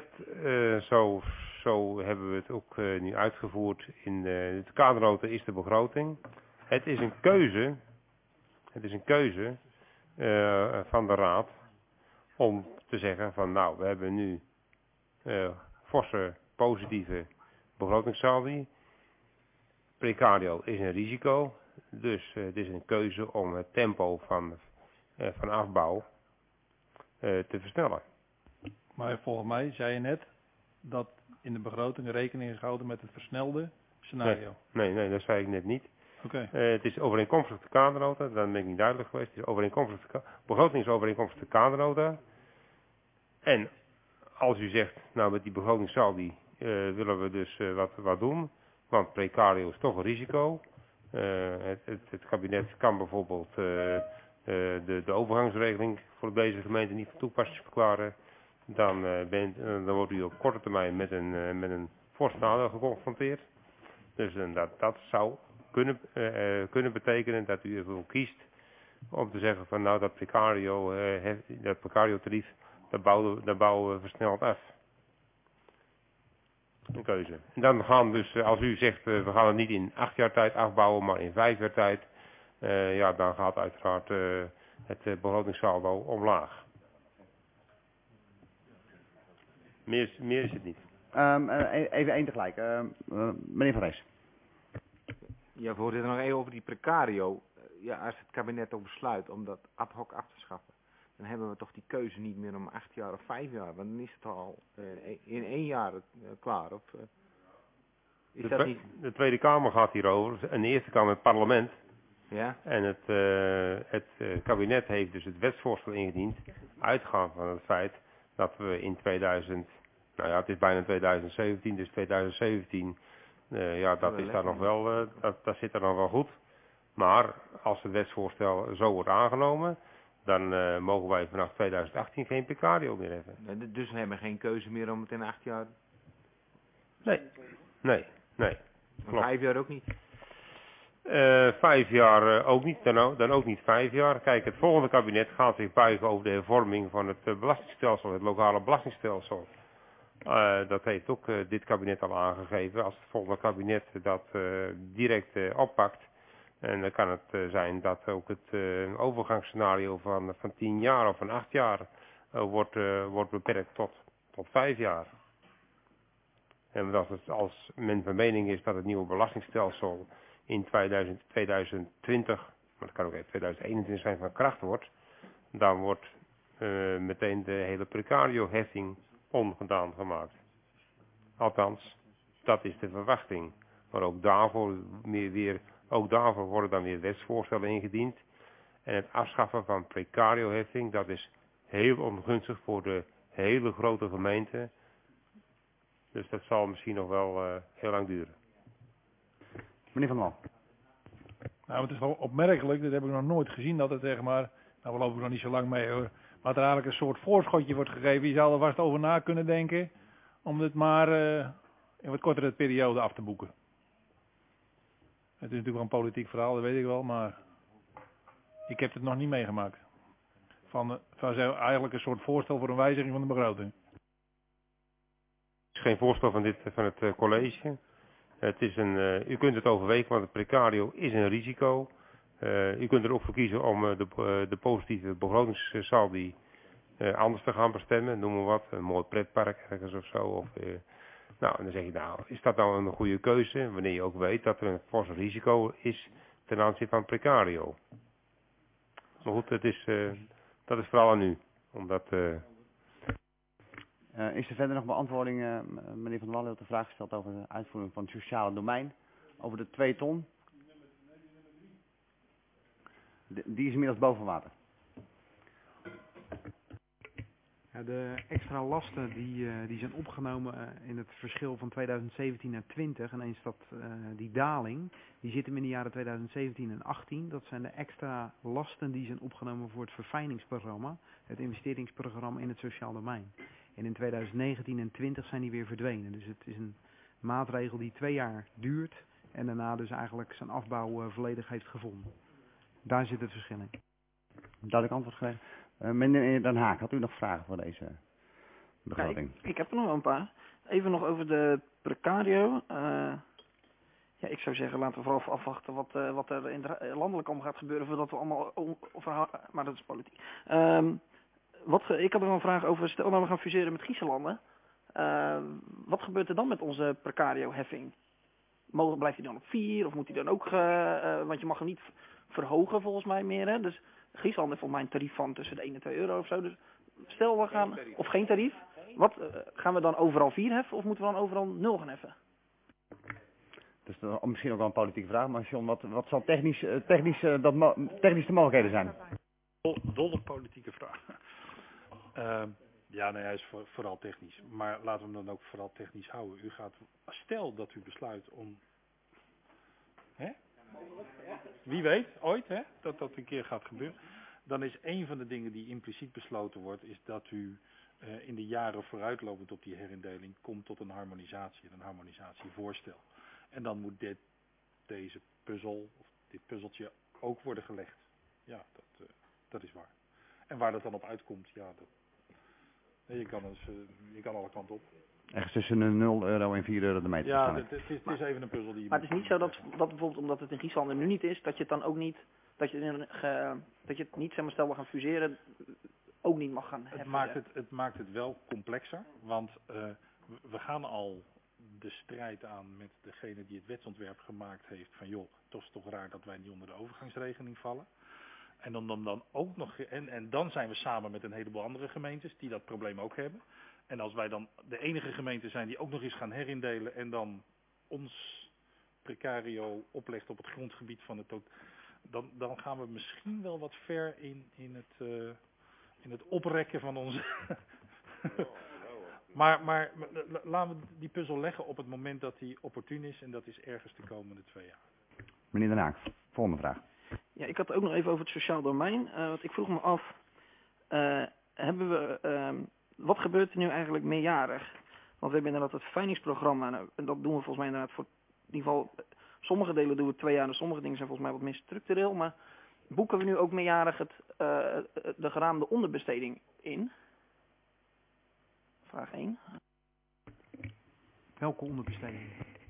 zo hebben we het ook nu uitgevoerd. In de kadernota is de begroting. Het is een keuze. Het is een keuze van de raad om te zeggen van nou, we hebben nu forse positieve begrotingssaldi. Precario is een risico. Dus het is een keuze om het tempo van afbouw te versnellen. Maar volgens mij zei je net dat in de begroting rekening is gehouden met het versnelde scenario. Nee, dat zei ik net niet. Oké. Het is overeenkomstig de kadernota, dan ben ik niet duidelijk geweest. Het is overeenkomstig de begroting is overeenkomstig de kadernota. En als u zegt, nou met die begrotingssaldi willen we dus wat doen, want precario is toch een risico. Het kabinet kan bijvoorbeeld de overgangsregeling voor deze gemeente niet van toepassing verklaren. Dan wordt u op korte termijn met een fors nadeel geconfronteerd. Dus dat zou kunnen betekenen dat u ervoor kiest om te zeggen van nou dat precario tarief, dat bouwen we versneld af. Een keuze. En dan gaan dus, als u zegt we gaan het niet in 8 jaar tijd afbouwen, maar in 5 jaar tijd, dan gaat uiteraard het begrotingssaldo omlaag. Meer is het niet. Even één tegelijk. Meneer Van Rees. Ja, voorzitter, nog even over die precario. Ja, als het kabinet ook besluit om dat ad hoc af te schaffen, dan hebben we toch die keuze niet meer om 8 jaar of 5 jaar. Want dan is het al in 1 jaar klaar. Of, is dat niet? De Tweede Kamer gaat hierover en de Eerste Kamer het parlement. Ja? En het kabinet heeft dus het wetsvoorstel ingediend, uitgaand van het feit dat we in 2000, nou ja, het is bijna 2017, dus 2017, dat is daar nog wel, dat zit er nog wel goed. Maar als het wetsvoorstel zo wordt aangenomen, dan mogen wij vanaf 2018 geen precario meer hebben. Dus we hebben geen keuze meer om het in 8 jaar... Nee. Klopt. 5 jaar ook niet? 5 jaar ook niet, dan ook niet 5 jaar. Kijk, het volgende kabinet gaat zich buigen over de hervorming van het belastingstelsel, het lokale belastingstelsel. Dat heeft ook dit kabinet al aangegeven. Als het volgende kabinet dat direct oppakt, en dan kan het zijn dat ook het overgangsscenario van 10 jaar of van 8 jaar wordt beperkt tot 5 jaar. En als men van mening is dat het nieuwe belastingstelsel in 2020, maar dat kan ook in 2021 zijn, van kracht wordt, dan wordt meteen de hele precario-heffing ongedaan gemaakt. Althans, dat is de verwachting. Maar ook daarvoor worden dan weer wetsvoorstellen ingediend. En het afschaffen van precario-heffing, dat is heel ongunstig voor de hele grote gemeente. Dus dat zal misschien nog wel heel lang duren. Meneer Van Wal. Nou, het is wel opmerkelijk, dat heb ik nog nooit gezien, dat het zeg maar, nou we lopen nog niet zo lang mee hoor, maar er eigenlijk een soort voorschotje wordt gegeven. Je zou er vast over na kunnen denken, om dit maar in wat kortere periode af te boeken. Het is natuurlijk wel een politiek verhaal, dat weet ik wel, maar ik heb het nog niet meegemaakt. Van eigenlijk een soort voorstel voor een wijziging van de begroting. Het is geen voorstel van het college. U kunt het overwegen, want het precario is een risico. U kunt er ook voor kiezen om de positieve begrotingssaldi anders te gaan bestemmen. Noem maar wat, een mooi pretpark ergens of zo. Of, nou, en dan zeg je, nou, is dat nou een goede keuze? Wanneer je ook weet dat er een fors risico is ten aanzien van precario. Maar goed, dat is vooral aan u. Omdat... Is er verder nog beantwoording, meneer Van der Wallen heeft de vraag gesteld over de uitvoering van het sociale domein, over de 2 ton. Die is inmiddels boven water. Ja, de extra lasten die zijn opgenomen in het verschil van 2017 naar 20, en eens die daling, die zitten in de jaren 2017 en 18. Dat zijn de extra lasten die zijn opgenomen voor het verfijningsprogramma, het investeringsprogramma in het sociaal domein. En in 2019 en 20 zijn die weer verdwenen. Dus het is een maatregel die 2 jaar duurt en daarna dus eigenlijk zijn afbouw volledig heeft gevonden. Daar zit het verschil in. Duidelijk antwoord gegeven. Meneer Den Haak, had u nog vragen voor deze begroting? Ja, ik heb er nog wel een paar. Even nog over de precario. Ja, ik zou zeggen, laten we vooral afwachten wat er in de landelijk allemaal gaat gebeuren voordat we allemaal maar dat is politiek. Ik had nog een vraag over, stel nou we gaan fuseren met Griezenlanden. Wat gebeurt er dan met onze precario-heffing? Blijft hij dan op 4 of moet hij dan ook, want je mag hem niet verhogen volgens mij meer. Hè? Dus Griezenland heeft volgens mij een tarief van tussen de 1 en 2 euro of zo. Dus stel we gaan, of geen tarief, wat gaan we dan overal 4 heffen of moeten we dan overal 0 gaan heffen? Dus misschien ook wel een politieke vraag, maar John, wat zal technische mogelijkheden zijn? Dolle politieke vraag. Ja, nee, hij is vooral technisch. Maar laten we hem dan ook vooral technisch houden. Stel dat u besluit om... Hè? Wie weet, ooit, hè, dat dat een keer gaat gebeuren. Dan is een van de dingen die impliciet besloten wordt, is dat u in de jaren vooruitlopend op die herindeling komt tot een harmonisatievoorstel. En dan moet deze puzzel, of dit puzzeltje, ook worden gelegd. Ja, dat is waar. En waar dat dan op uitkomt, ja, je kan alle kanten op. Ergens tussen een 0 euro en 4 euro de meter. Ja, het is even een puzzel die je... Maar het is niet zo dat bijvoorbeeld omdat het in Griezenland er nu niet is, dat je het dan ook niet, dat je het niet, zeg maar, stel we gaan fuseren, ook niet mag gaan heffen. Het maakt het wel complexer, want we gaan al de strijd aan met degene die het wetsontwerp gemaakt heeft van joh, het is toch raar dat wij niet onder de overgangsregeling vallen. En dan ook nog, en dan zijn we samen met een heleboel andere gemeentes die dat probleem ook hebben. En als wij dan de enige gemeente zijn die ook nog eens gaan herindelen en dan ons precario oplegt op het grondgebied van het ook, dan gaan we misschien wel wat ver in het oprekken van onze... maar laten we die puzzel leggen op het moment dat die opportun is en dat is ergens de komende 2 jaar. Meneer Den Haak, volgende vraag. Ja, ik had het ook nog even over het sociaal domein. Want ik vroeg me af, wat gebeurt er nu eigenlijk meerjarig? Want we hebben inderdaad het verfijningsprogramma. En dat doen we volgens mij inderdaad voor, in ieder geval, sommige delen doen we 2 jaar en sommige dingen zijn volgens mij wat meer structureel. Maar boeken we nu ook meerjarig de geraamde onderbesteding in? Vraag 1. Welke onderbesteding?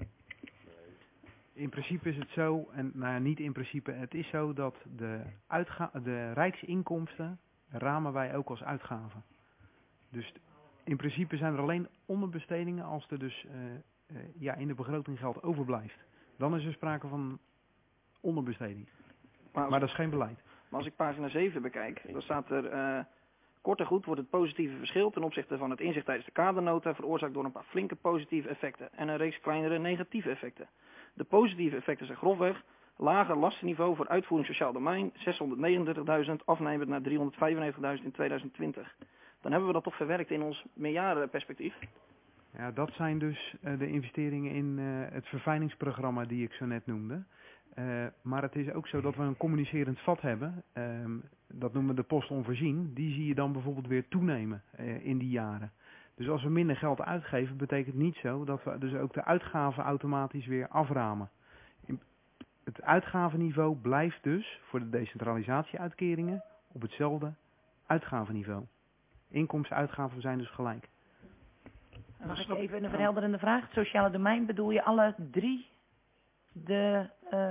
In principe is het zo, en nou ja, niet in principe, het is zo dat de rijksinkomsten ramen wij ook als uitgaven. Dus in principe zijn er alleen onderbestedingen als er dus in de begroting geld overblijft. Dan is er sprake van onderbesteding. Maar dat is geen beleid. Maar als ik pagina 7 bekijk, dan staat er... Kort en goed wordt het positieve verschil ten opzichte van het inzicht tijdens de kadernota veroorzaakt door een paar flinke positieve effecten en een reeks kleinere negatieve effecten. De positieve effecten zijn grofweg lager lastenniveau voor uitvoering sociaal domein, 639.000, afnemend naar 395.000 in 2020. Dan hebben we dat toch verwerkt in ons meerjarenperspectief. Ja, dat zijn dus de investeringen in het verfijningsprogramma die ik zo net noemde. Maar het is ook zo dat we een communicerend vat hebben. Dat noemen we de post onvoorzien. Die zie je dan bijvoorbeeld weer toenemen in die jaren. Dus als we minder geld uitgeven, betekent niet zo dat we dus ook de uitgaven automatisch weer aframen. Het uitgavenniveau blijft dus voor de decentralisatieuitkeringen op hetzelfde uitgavenniveau. Inkomsten en uitgaven zijn dus gelijk. Mag ik even een verhelderende vraag? Het sociale domein, bedoel je alle 3 de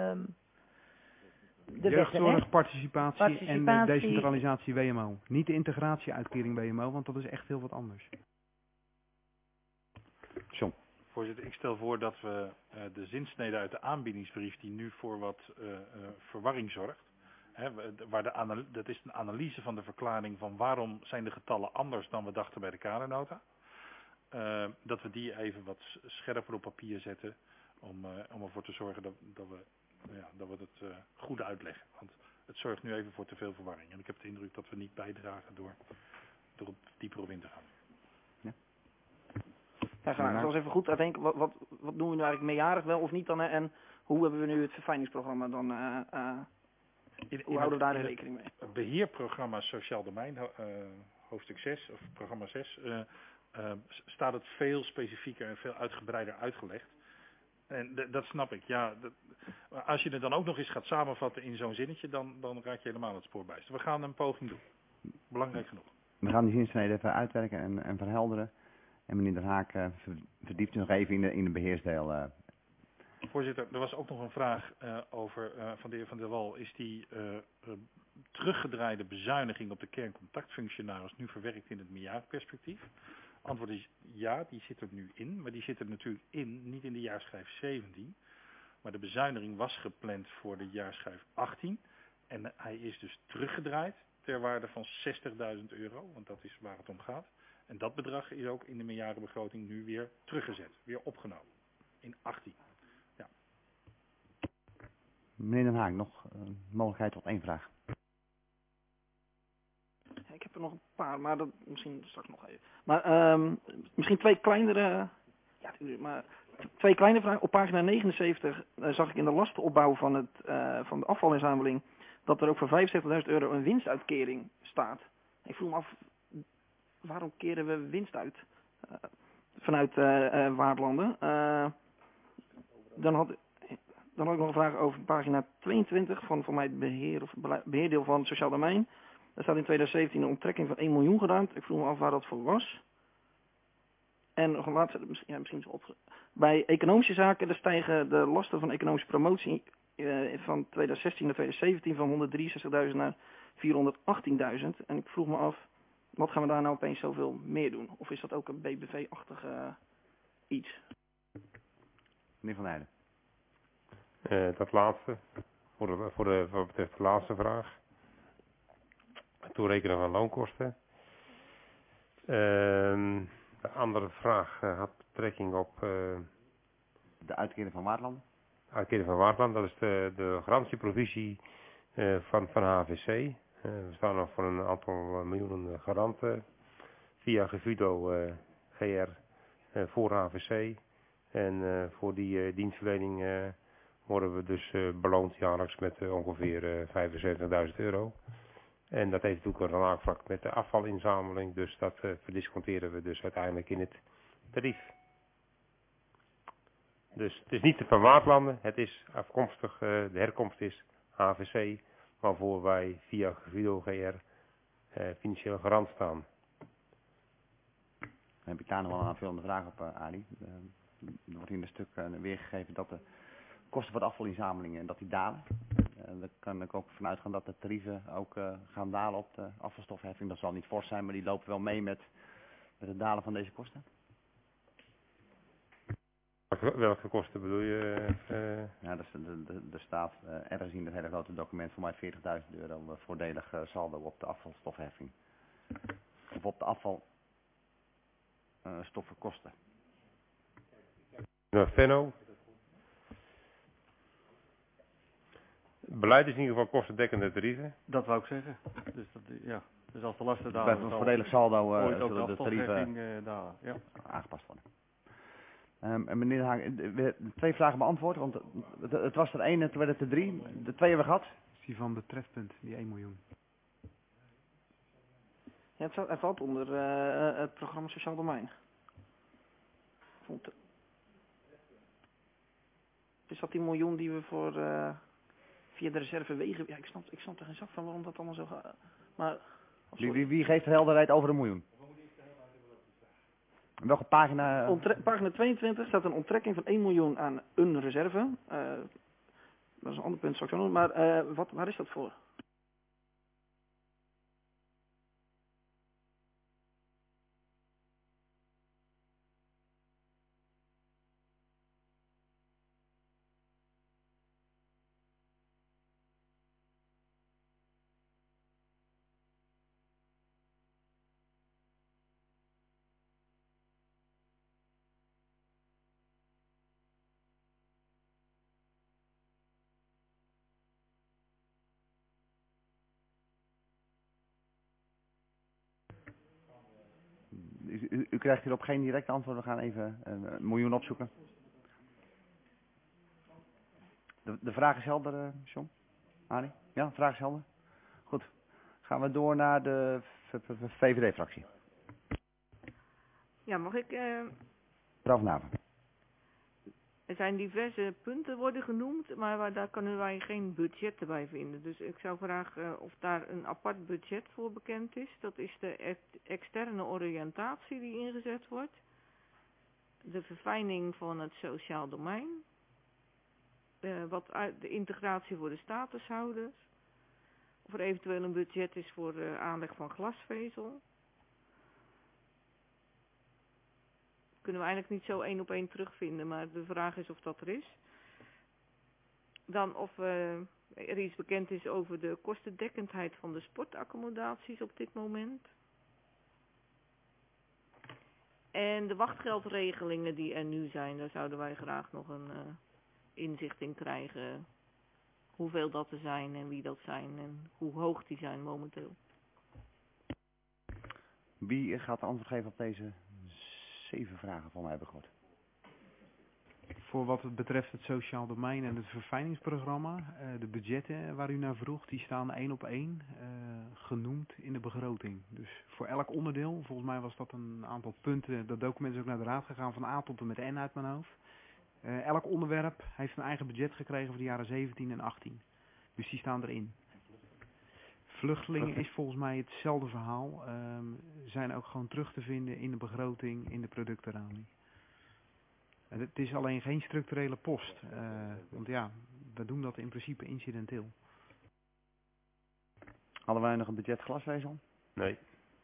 jeugdzorg, participatie en de Participatie. decentralisatie WMO. Niet de integratie-uitkering WMO, want dat is echt heel wat anders. John. Voorzitter, ik stel voor dat we de zinsnede uit de aanbiedingsbrief die nu voor wat verwarring zorgt. Dat is een analyse van de verklaring van waarom zijn de getallen anders dan we dachten bij de kadernota. Dat we die even wat scherper op papier zetten om ervoor te zorgen dat we het goed uitleggen. Want het zorgt nu even voor te veel verwarring. En ik heb de indruk dat we niet bijdragen door op dieper op in te gaan. Ja, graag. Dat was even goed uitdenken. Wat doen we nu eigenlijk meerjarig wel of niet dan? Hè? En hoe hebben we nu het verfijningsprogramma dan? Hoe houden we daar de rekening mee? Het beheerprogramma Sociaal Domein, hoofdstuk 6 of programma 6, staat het veel specifieker en veel uitgebreider uitgelegd. En dat snap ik. Ja, als je het dan ook nog eens gaat samenvatten in zo'n zinnetje, dan raak je helemaal het spoor bijster. We gaan een poging doen. Belangrijk genoeg. We gaan die zinsnede even uitwerken en verhelderen. En meneer Den Haak verdiept u nog even in de beheersdeel. Voorzitter, er was ook nog een vraag over van de heer Van der Wal. Is die teruggedraaide bezuiniging op de kerncontactfunctionaris nu verwerkt in het meerjarenperspectief? Antwoord is ja, die zit er nu in. Maar die zit er natuurlijk in, niet in de jaarschijf 17. Maar de bezuiniging was gepland voor de jaarschijf 18. En hij is dus teruggedraaid ter waarde van €60.000. Want dat is waar het om gaat. En dat bedrag is ook in de meerjarenbegroting nu weer teruggezet. Weer opgenomen. In 18. Ja. Meneer Den Haak, nog mogelijkheid tot 1 vraag. Ja, ik heb er nog een paar, maar dat misschien straks nog even. Maar misschien 2 kleinere... Ja, maar 2 kleine vragen. Op pagina 79 zag ik in de lastenopbouw van de afvalinzameling dat er ook voor €75.000 een winstuitkering staat. Ik vroeg me af, waarom keren we winst uit vanuit Waardlanden? Dan had ik nog een vraag over pagina 22 van mij het beheerdeel van het sociaal domein. Daar staat in 2017 een onttrekking van 1 miljoen gedaan. Ik vroeg me af waar dat voor was. En nog een laatste, misschien bij economische zaken, daar stijgen de lasten van economische promotie van 2016 naar 2017 van 163.000 naar 418.000. En ik vroeg me af, wat gaan we daar nou opeens zoveel meer doen? Of is dat ook een BBV-achtig iets? Meneer Van Heijden. Dat laatste, wat betreft de laatste vraag. Het toerekenen van loonkosten. De andere vraag had betrekking op... de uitkering van Waardlanden. Uitkering van Waardlanden, dat is de garantieprovisie van HVC. We staan nog voor een aantal miljoenen garanten via Gevudo GR voor HVC. En voor die dienstverlening worden we dus beloond jaarlijks met ongeveer €75.000. En dat heeft natuurlijk een raakvlak met de afvalinzameling, dus dat verdisconteren we dus uiteindelijk in het tarief. Dus het is niet van Waardlanden, het is afkomstig, de herkomst is HVC, waarvoor wij via Gevudo GR financieel garant staan. Dan heb ik daar nog wel een aanvullende vraag op, Adi. Er wordt in een stuk weergegeven dat de kosten voor de afvalinzamelingen dat die dalen. Daar kan ik ook vanuit gaan dat de tarieven ook gaan dalen op de afvalstofheffing. Dat zal niet fors zijn, maar die lopen wel mee met het dalen van deze kosten. Welke kosten bedoel je? Ja, er staat ergens in het hele grote document voor mij €40.000 voordelig saldo op de afvalstofheffing. Of op de afvalstoffenkosten. Venno. Beleid is in ieder geval kostendekkende tarieven. Dat wou ik zeggen. Dus, dus als de lasten dalen, Bij een voordelig saldo zullen de tarieven dalen. Ja. aangepast worden. En meneer De Haag, 2 vragen beantwoord, want het was er 1 en toen werd het er 3. De 2 hebben we gehad. Is die van de trefpunt, die 1 miljoen? Ja, het valt onder het programma Sociaal Domein. Is dat die miljoen die we voor via de reserve wegen... Ja, ik snap er geen zak van waarom dat allemaal zo gaat. Maar... Wie geeft de helderheid over 1 miljoen? Welke pagina? Pagina 22 staat een onttrekking van 1 miljoen aan een reserve. Dat is een ander punt, straks ook nog. Maar waar is dat voor? U krijgt hierop geen direct antwoord. We gaan even een miljoen opzoeken. De vraag is helder, John? Arie? Ja, de vraag is helder. Goed. Gaan we door naar de VVD-fractie. Ja, mag ik... Mevrouw Van Haven. Er zijn diverse punten worden genoemd, maar daar kunnen wij geen budgetten bij vinden. Dus ik zou vragen of daar een apart budget voor bekend is. Dat is de externe oriëntatie die ingezet wordt. De verfijning van het sociaal domein. De integratie voor de statushouders. Of er eventueel een budget is voor de aanleg van glasvezel. Kunnen we eigenlijk niet zo 1 op 1 terugvinden, maar de vraag is of dat er is. Dan of er iets bekend is over de kostendekkendheid van de sportaccommodaties op dit moment. En de wachtgeldregelingen die er nu zijn, daar zouden wij graag nog een inzicht in krijgen. Hoeveel dat er zijn en wie dat zijn en hoe hoog die zijn momenteel. Wie gaat antwoord geven op deze 7 vragen van mij heb ik gehoord? Voor wat het betreft het sociaal domein en het verfijningsprogramma, de budgetten waar u naar vroeg, die staan 1 op 1 genoemd in de begroting. Dus voor elk onderdeel, volgens mij was dat een aantal punten, dat document is ook naar de raad gegaan van A tot en met N uit mijn hoofd. Elk onderwerp heeft een eigen budget gekregen voor de jaren 17 en 18. Dus die staan erin. Vluchtelingen is volgens mij hetzelfde verhaal. Zijn ook gewoon terug te vinden in de begroting, in de productenraming. Het is alleen geen structurele post. Want ja, we doen dat in principe incidenteel. Hadden wij nog een budget glasvezel? Nee.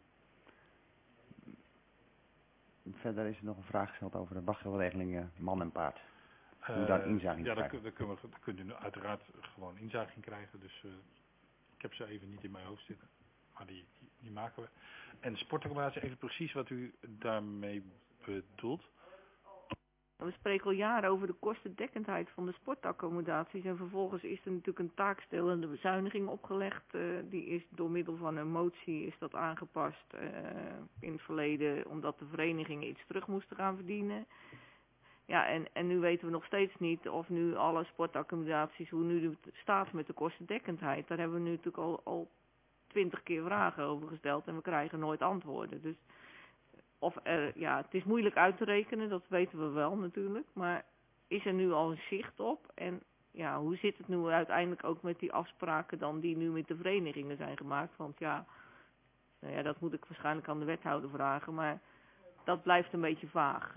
Verder is er nog een vraag gesteld over de wachtgeldregeling man en paard. Hoe daar inzaging Ja, krijgen. daar kunt u uiteraard gewoon inzaging krijgen. Dus ik heb ze even niet in mijn hoofd zitten. Maar die maken we. En sportaccommodatie, even precies wat u daarmee bedoelt. We spreken al jaren over de kostendekkendheid van de sportaccommodaties en vervolgens is er natuurlijk een taakstellende bezuiniging opgelegd. Die is door middel van een motie is dat aangepast in het verleden omdat de verenigingen iets terug moesten gaan verdienen. Ja, en nu weten we nog steeds niet of nu alle sportaccommodaties, hoe nu het staat met de kostendekkendheid. Daar hebben we nu natuurlijk al 20 keer vragen over gesteld en we krijgen nooit antwoorden. Dus het is moeilijk uit te rekenen, dat weten we wel natuurlijk, maar is er nu al een zicht op? En ja, hoe zit het nu uiteindelijk ook met die afspraken dan die nu met de verenigingen zijn gemaakt? Want dat moet ik waarschijnlijk aan de wethouder vragen, maar dat blijft een beetje vaag.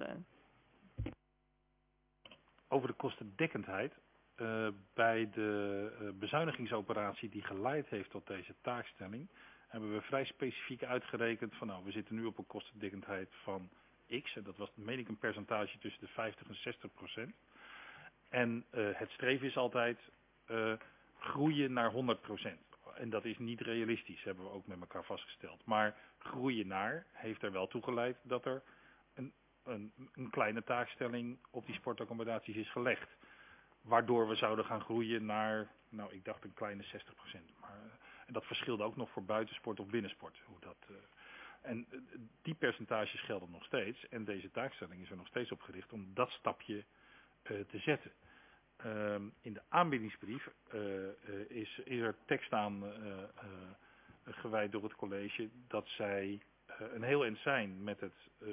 Over de kostendekkendheid. Bij de bezuinigingsoperatie die geleid heeft tot deze taakstelling, hebben we vrij specifiek uitgerekend van we zitten nu op een kostendekkendheid van X. En dat was, meen ik, een percentage tussen de 50 en 60%. En het streven is altijd groeien naar 100%. En dat is niet realistisch, hebben we ook met elkaar vastgesteld. Maar groeien naar heeft er wel toe geleid dat er een kleine taakstelling op die sportaccommodaties is gelegd. Waardoor we zouden gaan groeien naar, ik dacht een kleine 60%. Maar en dat verschilde ook nog voor buitensport of binnensport. En die percentages gelden nog steeds. En deze taakstelling is er nog steeds op gericht om dat stapje te zetten. In de aanbiedingsbrief is er tekst aan gewijd door het college dat zij een heel eind zijn met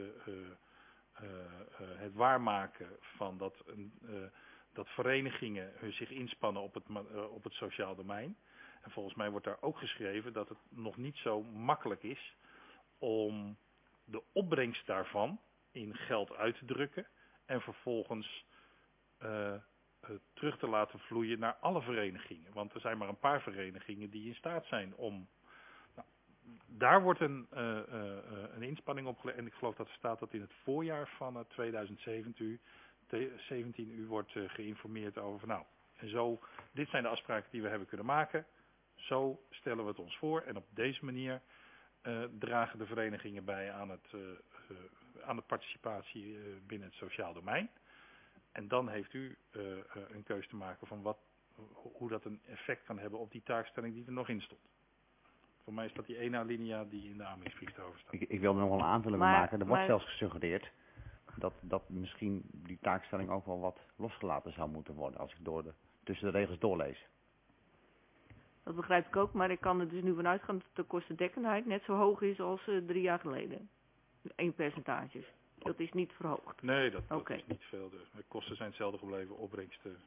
het waarmaken van dat verenigingen zich inspannen op het sociaal domein. En volgens mij wordt daar ook geschreven dat het nog niet zo makkelijk is om de opbrengst daarvan in geld uit te drukken en vervolgens terug te laten vloeien naar alle verenigingen. Want er zijn maar een paar verenigingen die in staat zijn om... Nou, daar wordt een inspanning op gelegd en ik geloof dat er staat dat in het voorjaar van 2017 u wordt geïnformeerd over... Nou, en zo, dit zijn de afspraken die we hebben kunnen maken. Zo stellen we het ons voor en op deze manier dragen de verenigingen bij aan de participatie binnen het sociaal domein. En dan heeft u een keus te maken van hoe dat een effect kan hebben op die taakstelling die er nog in stond. Voor mij is dat die ene alinea die in de aanbiedingsbrief over staat. Ik wilde nog wel een aanvulling maken. Er wordt zelfs gesuggereerd dat misschien die taakstelling ook wel wat losgelaten zou moeten worden als ik tussen de regels doorlees. Dat begrijp ik ook, maar ik kan er dus nu vanuit gaan dat de kostendekkendheid net zo hoog is als 3 jaar geleden. 1 percentage. Dat is niet verhoogd. Nee, dat is niet veel. De kosten zijn hetzelfde gebleven, opbrengsten.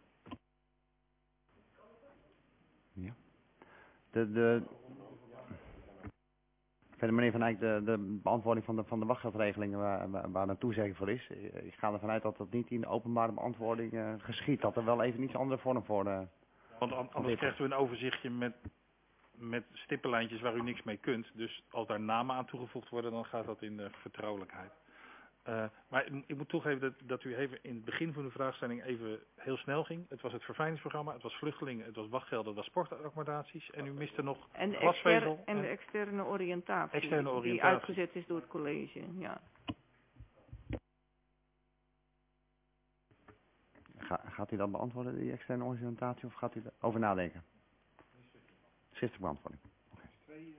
Ja. Verder meneer Van Eyck, de beantwoording van de wachtgeldregeling waar een toezegging voor is. Ik ga ervan uit dat dat niet in de openbare beantwoording geschiet. Dat er wel even iets andere vorm voor... Want anders krijgt u een overzichtje met stippenlijntjes waar u niks mee kunt. Dus als daar namen aan toegevoegd worden, dan gaat dat in de vertrouwelijkheid. Maar ik moet toegeven dat u even in het begin van de vraagstelling even heel snel ging. Het was het verfijningsprogramma, het was vluchtelingen, het was wachtgelden, het was sportaccommodaties. En u miste nog glasvezel. En de externe oriëntatie. Die uitgezet is door het college, ja. Gaat u dat beantwoorden, die externe oriëntatie, of gaat u erover nadenken? Schriftelijke beantwoording. Okay.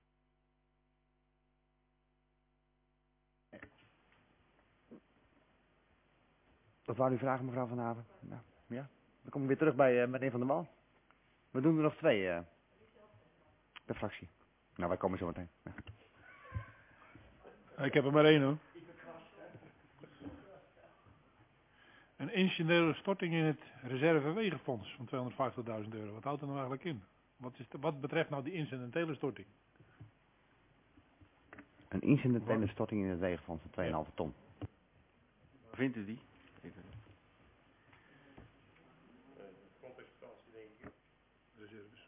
Wat wou u vragen, mevrouw Van Haven? Nou, ja. Dan kom ik weer terug bij meneer Van der Wal. We doen er nog 2 per fractie. Nou, wij komen zo meteen. Ja. Ik heb er maar 1 hoor. Een incidentele storting in het reservewegenfonds van €250.000. Wat houdt er nou eigenlijk in? Wat betreft nou die incidentele storting? Een incidentele storting in het wegenfonds van 2,5 ton. Waar vindt u die? Grondexploitatie, denk ik. Reserves.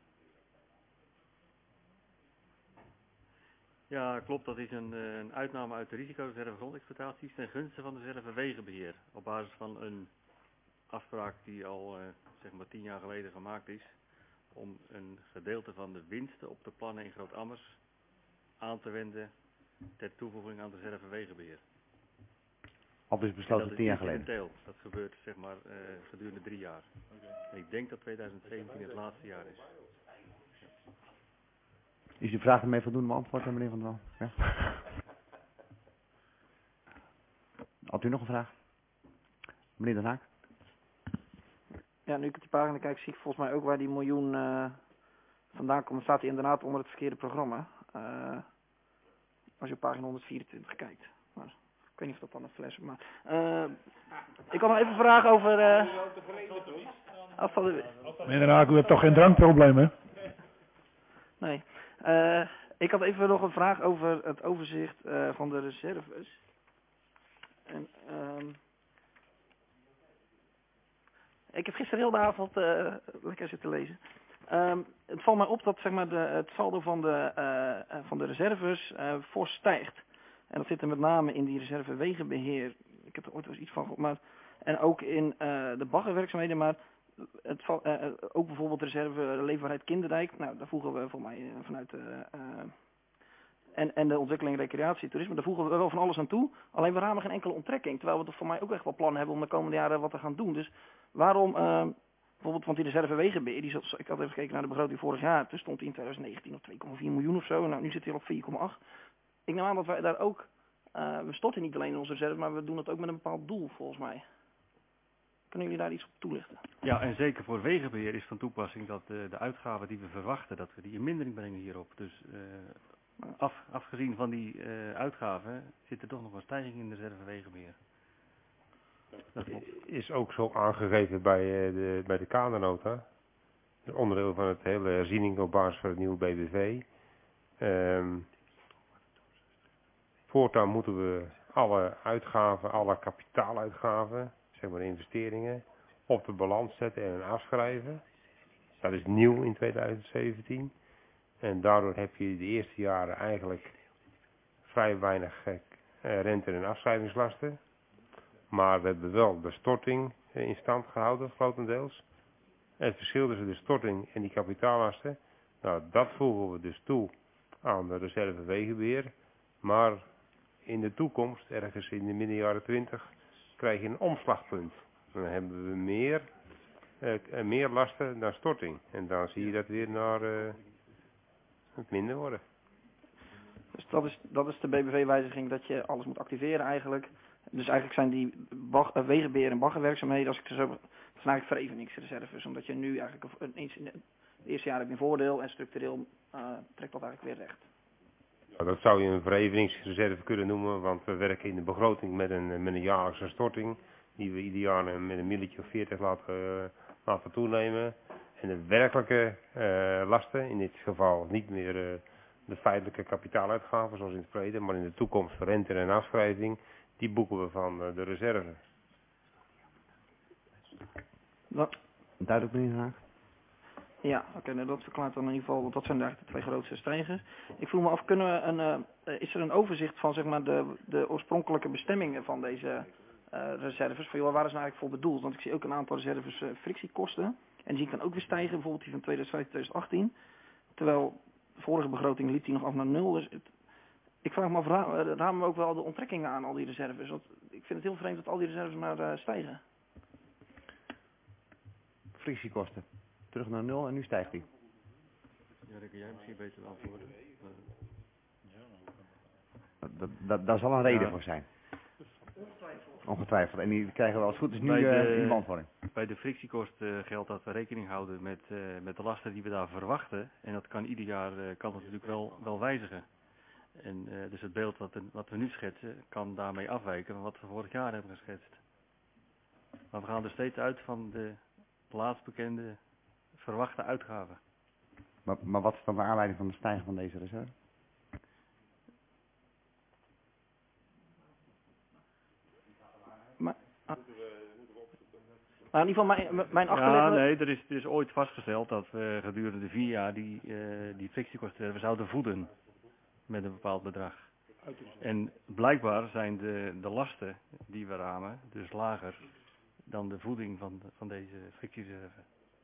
Ja, klopt. Dat is een uitname uit de risicoreserve grondexploitaties ten gunste van de reservewegenbeheer. Op basis van een afspraak die al zeg maar 10 jaar geleden gemaakt is. Om een gedeelte van de winsten op de plannen in Groot-Ammers aan te wenden ter toevoeging aan de reservewegenbeheer. Al is besloten 10 jaar geleden. Dat gebeurt zeg maar gedurende 3 jaar. En ik denk dat 2017 het laatste jaar is. Is uw vraag ermee voldoende beantwoord, meneer Van der Wal? Ja. Had u nog een vraag? Meneer Den Haak? Ja, nu ik op die pagina kijk, zie ik volgens mij ook waar die miljoen vandaan komt. Dan staat hij inderdaad onder het verkeerde programma. Als je op pagina 124 kijkt. Maar, ik weet niet of dat dan een fles is, maar... ik had nog even een vraag over... Meneer Den Haak, u hebt toch geen drankprobleem, hè? Nee. Ik had even nog een vraag over het overzicht van de reserves. En, ik heb gisteren heel de avond lekker zitten lezen. Het valt mij op dat zeg maar, het saldo van de reserves fors stijgt. En dat zit er met name in die reservewegenbeheer. Ik heb er ooit wel eens iets van gehoord. En ook in de baggerwerkzaamheden. Maar ook bijvoorbeeld reserve leefbaarheid Kinderdijk. Nou, daar voegen we voor mij vanuit en de ontwikkeling recreatie toerisme. Daar voegen we wel van alles aan toe. Alleen we ramen geen enkele onttrekking. Terwijl we toch voor mij ook echt wel plannen hebben om de komende jaren wat te gaan doen. Dus waarom, bijvoorbeeld, want die reservewegenbeheer, ik had even gekeken naar de begroting vorig jaar. Toen stond die in 2019 op 2,4 miljoen of zo. Nou, nu zit hij op 4,8. Ik neem aan dat wij daar ook, we storten niet alleen in onze reserve, maar we doen het ook met een bepaald doel volgens mij. Kunnen jullie daar iets op toelichten? Ja, en zeker voor wegenbeheer is van toepassing dat de uitgaven die we verwachten, dat we die in mindering brengen hierop. Dus afgezien van die uitgaven zit er toch nog een stijging in de reservewegenbeheer. Dat is ook zo aangegeven bij de kadernota. Een onderdeel van het hele herziening op basis van het nieuwe BBV. Voortaan moeten we alle uitgaven, alle kapitaaluitgaven, zeg maar investeringen, op de balans zetten en afschrijven. Dat is nieuw in 2017. En daardoor heb je de eerste jaren eigenlijk vrij weinig rente- en afschrijvingslasten. Maar we hebben wel de storting in stand gehouden, grotendeels. Het verschil tussen de storting en die kapitaallasten, nou, dat voegen we dus toe aan de reserve wegenbeheer. Maar in de toekomst, ergens in de midden jaren 20, krijg je een omslagpunt. Dan hebben we meer lasten dan storting. En dan zie je dat weer naar het minder worden. Dus dat is de BBV-wijziging, dat je alles moet activeren eigenlijk. Dus eigenlijk zijn die wegenbeheer- en baggerwerkzaamheden, als ik het zo heb, dat zijn eigenlijk vereveningsreserves. Omdat je nu eigenlijk eens in het eerste jaar heb je een voordeel en structureel trekt dat eigenlijk weer recht. Ja, dat zou je een vereveningsreserve kunnen noemen, want we werken in de begroting met een jaarlijkse storting. Die we ieder jaar met een milletje of 40 laten toenemen. En de werkelijke lasten, in dit geval niet meer de feitelijke kapitaaluitgaven zoals in het verleden, maar in de toekomst rente en afschrijving, die boeken we van de reserve. Duidelijk, meneer Haag? Ja, oké, nou dat verklaart dan in ieder geval, want dat zijn eigenlijk de twee grootste stijgers. Ik vroeg me af, is er een overzicht van zeg maar de oorspronkelijke bestemmingen van deze reserves? Van joh, waar is nou eigenlijk voor bedoeld? Want ik zie ook een aantal reserves frictiekosten. En die zie ik dan ook weer stijgen, bijvoorbeeld die van 2015, 2018. Terwijl de vorige begroting liep die nog af naar 0. Dus ik vraag me af, ramen we ook wel de onttrekkingen aan al die reserves? Want ik vind het heel vreemd dat al die reserves maar stijgen. Frictiekosten. Terug naar 0 en nu stijgt die. Ja, daar kun jij misschien beter beantwoorden. Daar zal een reden voor zijn. Ongetwijfeld. En die krijgen we als het goed is nu in de beantwoording. Bij de frictiekosten geldt dat we rekening houden met de lasten die we daar verwachten. En dat kan ieder jaar kan dat natuurlijk wel wijzigen. En dus het beeld wat we nu schetsen kan daarmee afwijken van wat we vorig jaar hebben geschetst. Maar we gaan er steeds uit van de laatst bekende verwachte uitgaven. Maar wat is dan de aanleiding van de stijging van deze reserve? Maar in ieder geval mijn achterliggende... Ja, nee, er is ooit vastgesteld dat we gedurende 4 jaar die frictiekosten zouden voeden met een bepaald bedrag. En blijkbaar zijn de lasten die we ramen dus lager dan de voeding van deze frictiereserve.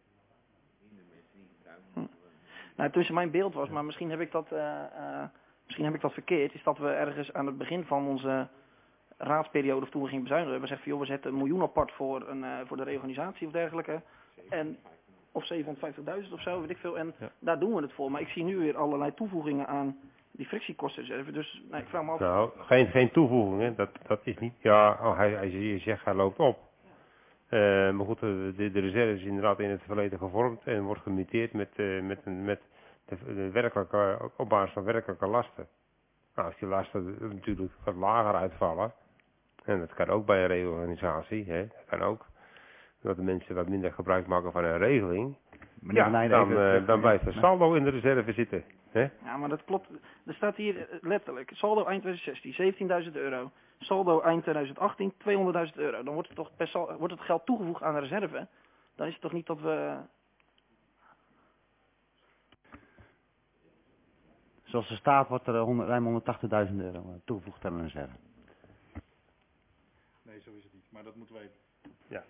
Nou, tussen mijn beeld was, maar misschien heb ik dat verkeerd, is dat we ergens aan het begin van onze raadsperiode, of toen we gingen bezuinigen, hebben gezegd van joh, we zetten 1 miljoen apart voor de reorganisatie of dergelijke. En, of 750.000 of zo, weet ik veel. En daar doen we het voor. Maar ik zie nu weer allerlei toevoegingen aan die frictiekostenreserve. Dus ik vraag me af... Nou, geen toevoegingen, dat is niet... Ja, je zegt hij loopt op. Maar goed, de reserve is inderdaad in het verleden gevormd en wordt gemuteerd met de werkelijke, op basis van werkelijke lasten. Nou, als die lasten natuurlijk wat lager uitvallen, en dat kan ook bij een reorganisatie, hè, dat kan ook, dat de mensen wat minder gebruik maken van een regeling, dan blijft er saldo in de reserve zitten. Hè? Ja, maar dat klopt. Er staat hier letterlijk, saldo eind 2016, €17.000. Saldo eind 2018, €200.000. Dan wordt het toch wordt het geld toegevoegd aan de reserve. Dan is het toch niet dat we... Zoals er staat wordt er ruim €180.000 toegevoegd aan de reserve. Nee, zo is het niet. Maar dat moeten wij... Ja.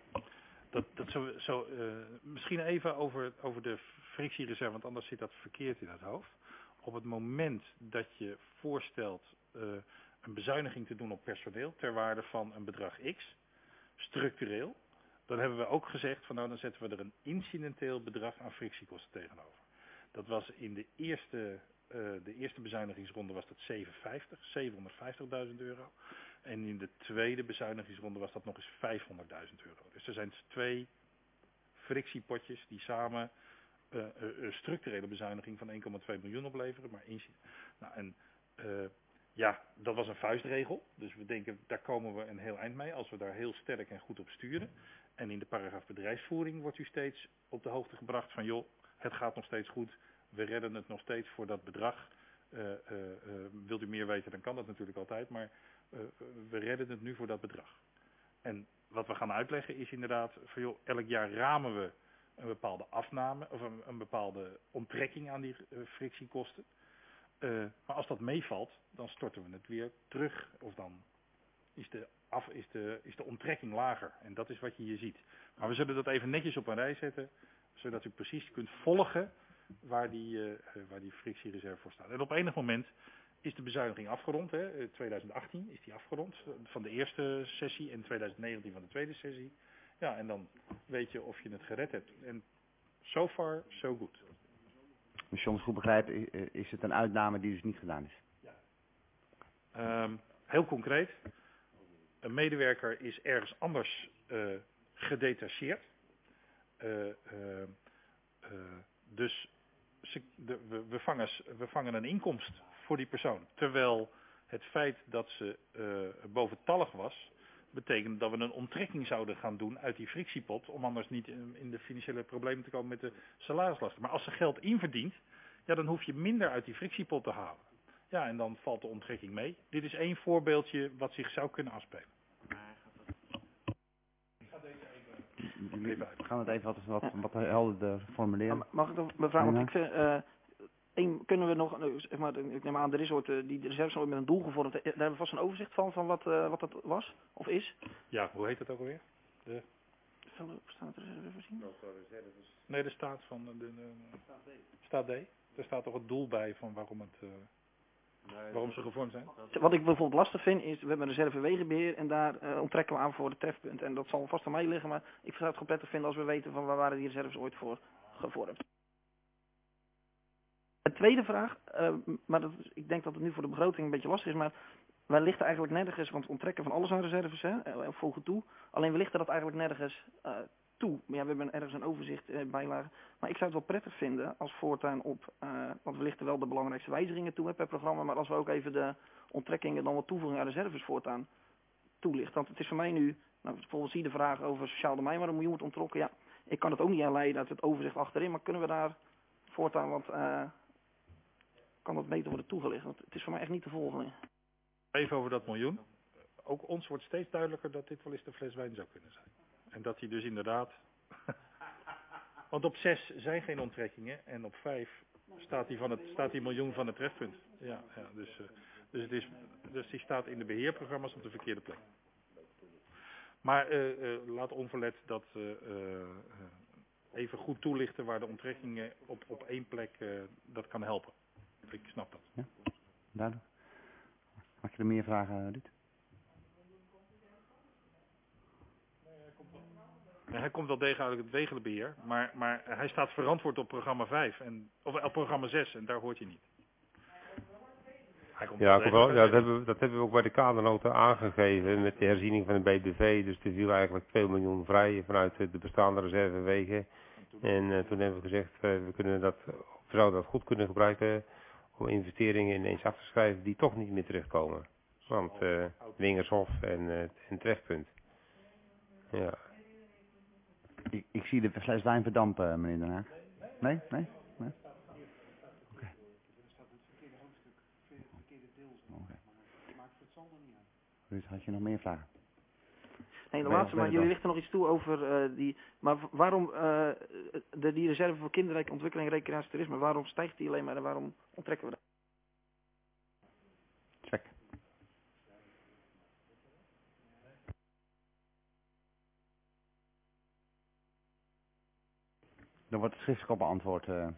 Misschien even over de frictiereserve, want anders zit dat verkeerd in het hoofd. Op het moment dat je voorstelt een bezuiniging te doen op personeel ter waarde van een bedrag X, structureel, dan hebben we ook gezegd van nou dan zetten we er een incidenteel bedrag aan frictiekosten tegenover. Dat was in de eerste bezuinigingsronde was dat 750.000 euro. En in de tweede bezuinigingsronde was dat nog eens €500.000. Dus er zijn 2 frictiepotjes die samen een structurele bezuiniging van 1,2 miljoen opleveren. Ja, dat was een vuistregel. Dus we denken, daar komen we een heel eind mee als we daar heel sterk en goed op sturen. En in de paragraaf bedrijfsvoering wordt u steeds op de hoogte gebracht van joh, het gaat nog steeds goed. We redden het nog steeds voor dat bedrag. Wilt u meer weten, dan kan dat natuurlijk altijd, maar we redden het nu voor dat bedrag. En wat we gaan uitleggen is inderdaad, van joh, elk jaar ramen we een bepaalde afname of een bepaalde onttrekking aan die frictiekosten. Maar als dat meevalt, dan storten we het weer terug. Of dan is de onttrekking lager. En dat is wat je hier ziet. Maar we zullen dat even netjes op een rij zetten, zodat u precies kunt volgen waar die frictiereserve voor staat. En op enig moment is de bezuiniging afgerond. Hè. 2018 is die afgerond van de eerste sessie en 2019 van de tweede sessie. Ja, en dan weet je of je het gered hebt. En so far, so good. Dus John, goed begrijp, is het een uitname die dus niet gedaan is? Heel concreet. Een medewerker is ergens anders gedetacheerd. Dus we vangen een inkomst voor die persoon. Terwijl het feit dat ze boventallig was, betekent dat we een onttrekking zouden gaan doen uit die frictiepot, om anders niet in de financiële problemen te komen met de salarislasten. Maar als ze geld inverdient, ja, dan hoef je minder uit die frictiepot te halen. Ja, en dan valt de onttrekking mee. Dit is één voorbeeldje wat zich zou kunnen afspelen. We gaan het even wat helderder formuleren. Mag ik dan mevrouw, want ik vind, kunnen we nog, zeg maar, ik neem aan, er is ooit, die reserves ooit met een doel gevormd. Daar hebben we vast een overzicht van wat dat was, of is? Ja, hoe heet het ook alweer? Staat er reserve voorzien? Nee, er staat staat D. Er staat toch het doel bij van waarom ze gevormd zijn? Wat ik bijvoorbeeld lastig vind is, we hebben een reserve wegenbeheer en daar onttrekken we aan voor het trefpunt. En dat zal vast aan mij liggen, maar ik zou het gewoon prettig vinden als we weten van waar waren die reserves ooit voor gevormd. Een tweede vraag, maar ik denk dat het nu voor de begroting een beetje lastig is, maar wij lichten eigenlijk nergens, want onttrekken van alles aan reserves, volgen toe. Alleen we lichten dat eigenlijk nergens toe. Ja, we hebben ergens een overzicht bijlagen. Maar ik zou het wel prettig vinden als voortaan want we lichten wel de belangrijkste wijzigingen toe per programma, maar als we ook even de onttrekkingen dan wat toevoeging aan reserves voortaan toelichten. Want het is voor mij nu, bijvoorbeeld zie je de vraag over sociaal domein, waar een miljoen wordt ontrokken. Ja, ik kan het ook niet aanleiden uit het overzicht achterin, maar kunnen we daar voortaan kan dat beter worden toegelicht? Want het is voor mij echt niet te volgen. Even over dat miljoen. Ook ons wordt steeds duidelijker dat dit wel eens de fles wijn zou kunnen zijn. En dat hij dus inderdaad... Want op 6 zijn geen onttrekkingen en op 5 staat die miljoen van het trefpunt. Ja, dus die staat in de beheerprogramma's op de verkeerde plek. Maar laat onverlet dat even goed toelichten waar de onttrekkingen op één plek, dat kan helpen. Ik snap dat. Ja, duidelijk. Mag je er meer vragen, Ruud? Hij komt wel degelijk uit het wegenbeheer, maar hij staat verantwoord op programma 5 of op programma 6 en daar hoort hij niet. Dat hebben we ook bij de kadernota aangegeven met de herziening van de BBV. Dus er viel eigenlijk 2 miljoen vrij vanuit de bestaande reservewegen. En toen hebben we gezegd, we zouden dat goed kunnen gebruiken om investeringen ineens af te schrijven die toch niet meer terugkomen. Want Wingershof en Trefpunt. Ja. Ik zie de fles wijn verdampen, meneer Den Haag. Nee? Nee? Nee? Oké. Ruud, had je nog meer vragen? Nee, de laatste, maar jullie lichten nog iets toe over maar waarom die reserve voor kinderrijke ontwikkeling en recreatie toerisme, waarom stijgt die alleen maar en waarom onttrekken we dat? Check. Dan wordt het schriftelijk op beantwoord. Ja.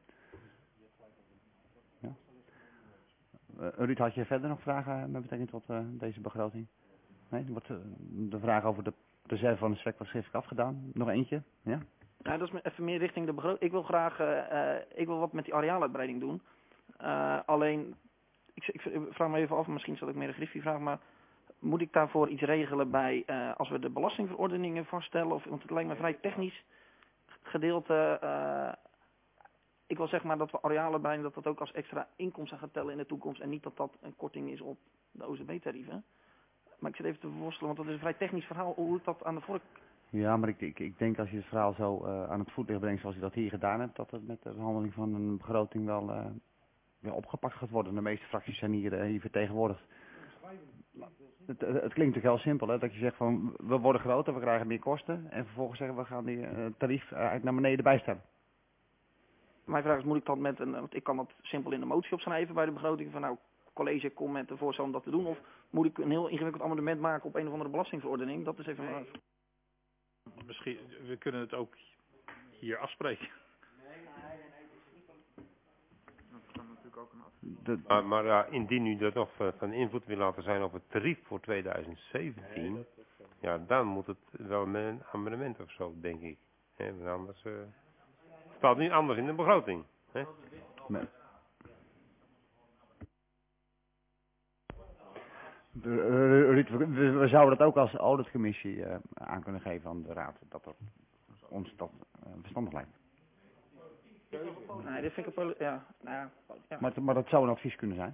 Ruud, had je verder nog vragen met betrekking tot deze begroting? Nee, dan wordt de vraag over de reserve van de SWEC wordt schriftelijk afgedaan. Nog eentje? Ja? Ja, dat is even meer richting de begroting. Ik wil graag, ik wil wat met die areaaluitbreiding doen. Alleen, ik vraag me even af, misschien zal ik meer een griffie vragen, maar moet ik daarvoor iets regelen bij, als we de belastingverordeningen vaststellen? Want het lijkt me vrij technisch gedeelte. Ik wil zeg maar dat we areaaluitbreiding, dat ook als extra inkomsten gaat tellen in de toekomst en niet dat dat een korting is op de OZB-tarieven. Maar ik zit even te worstelen, want dat is een vrij technisch verhaal, hoe ik dat aan de vork... Ja, maar ik denk als je het verhaal zo aan het voetlicht brengt zoals je dat hier gedaan hebt, dat het met de behandeling van een begroting wel opgepakt gaat worden. De meeste fracties zijn hier vertegenwoordigd. Het klinkt natuurlijk heel simpel, hè, dat je zegt van we worden groter, we krijgen meer kosten en vervolgens zeggen we gaan die tarief eigenlijk naar beneden bijstellen. Mijn vraag is, moet ik dat want ik kan dat simpel in de motie opschrijven bij de begroting van nou, college kom met een voorstel om dat te doen, of moet ik een heel ingewikkeld amendement maken op een of andere belastingverordening? Dat is even mijn vraag. Misschien, we kunnen het ook hier afspreken. Maar indien u dat nog van invloed wil laten zijn op het tarief voor 2017, ja, dan moet het wel met een amendement of zo, denk ik. Want anders staat niet anders in de begroting. Hè? Nee. Ruud, we zouden dat ook als auditcommissie aan kunnen geven aan de raad, dat er ons dat verstandig lijkt. Nee, dit vind ik een ja. Maar dat zou een advies kunnen zijn.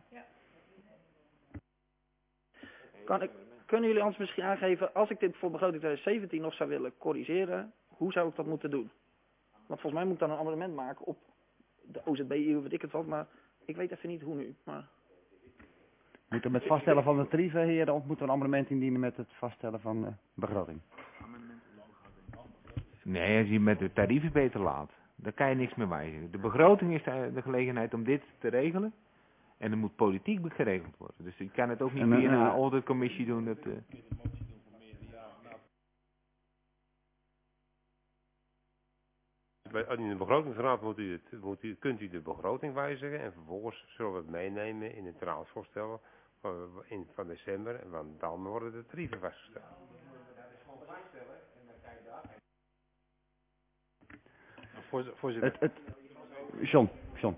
Kunnen jullie ons misschien aangeven, als ik dit voor begroting 2017 nog zou willen corrigeren, hoe zou ik dat moeten doen? Want volgens mij moet ik dan een amendement maken op de OZBI, weet ik het wat, maar ik weet even niet hoe nu. Maar... Moeten we met vaststellen van de tarieven, heren, of moeten we een amendement indienen met het vaststellen van de begroting? Nee, als je met de tarieven beter laat, dan kan je niks meer wijzigen. De begroting is de gelegenheid om dit te regelen. En er moet politiek geregeld worden. Dus je kan het ook niet via een auditcommissie doen. Dat, In de begrotingsraad kunt u de begroting wijzigen en vervolgens zullen we het meenemen in het raadsvoorstel van december. Want dan worden de tarieven vastgesteld. Voorzitter. John.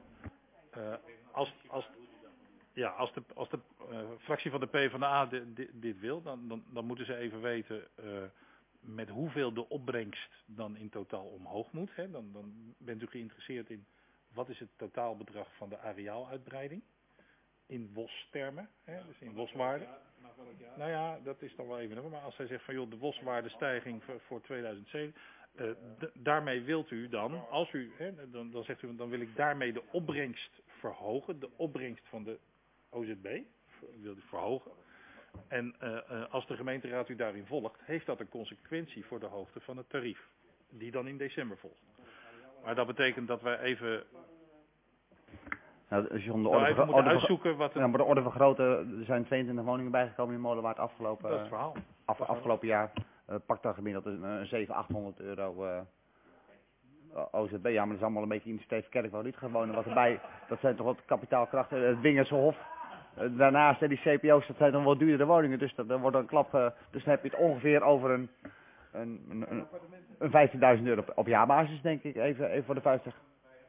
Als de fractie van de PvdA dit wil, dan moeten ze even weten met hoeveel de opbrengst dan in totaal omhoog moet. Hè. Dan bent u geïnteresseerd in wat is het totaalbedrag van de areaaluitbreiding in WOS-termen, dus in WOS-waarde. Nou ja, dat is dan wel even. Maar als zij zegt van joh, de WOS-waardestijging voor 2007... daarmee wilt u dan, als u, dan zegt u, dan wil ik daarmee de opbrengst verhogen, de opbrengst van de OZB, wil u verhogen. En als de gemeenteraad u daarin volgt, heeft dat een consequentie voor de hoogte van het tarief, die dan in december volgt. Maar dat betekent dat wij even... Nou, John, moeten uitzoeken wat maar de orde van grootte, er zijn 22 woningen bijgekomen in Molenwaard afgelopen jaar. Pakt dan gemiddeld een 700-800 euro OZB. Ja, maar dat is allemaal een beetje initiatief Kerkwoud niet gewoon. Wat erbij, dat zijn toch wat kapitaalkrachten. Het Wingerse Hof. Daarnaast die CPO's, dat zijn dan wel duurdere woningen. Dus dat wordt een klap. Dus dan heb je het ongeveer over een 15.000 euro op jaarbasis, denk ik. Even voor de 50.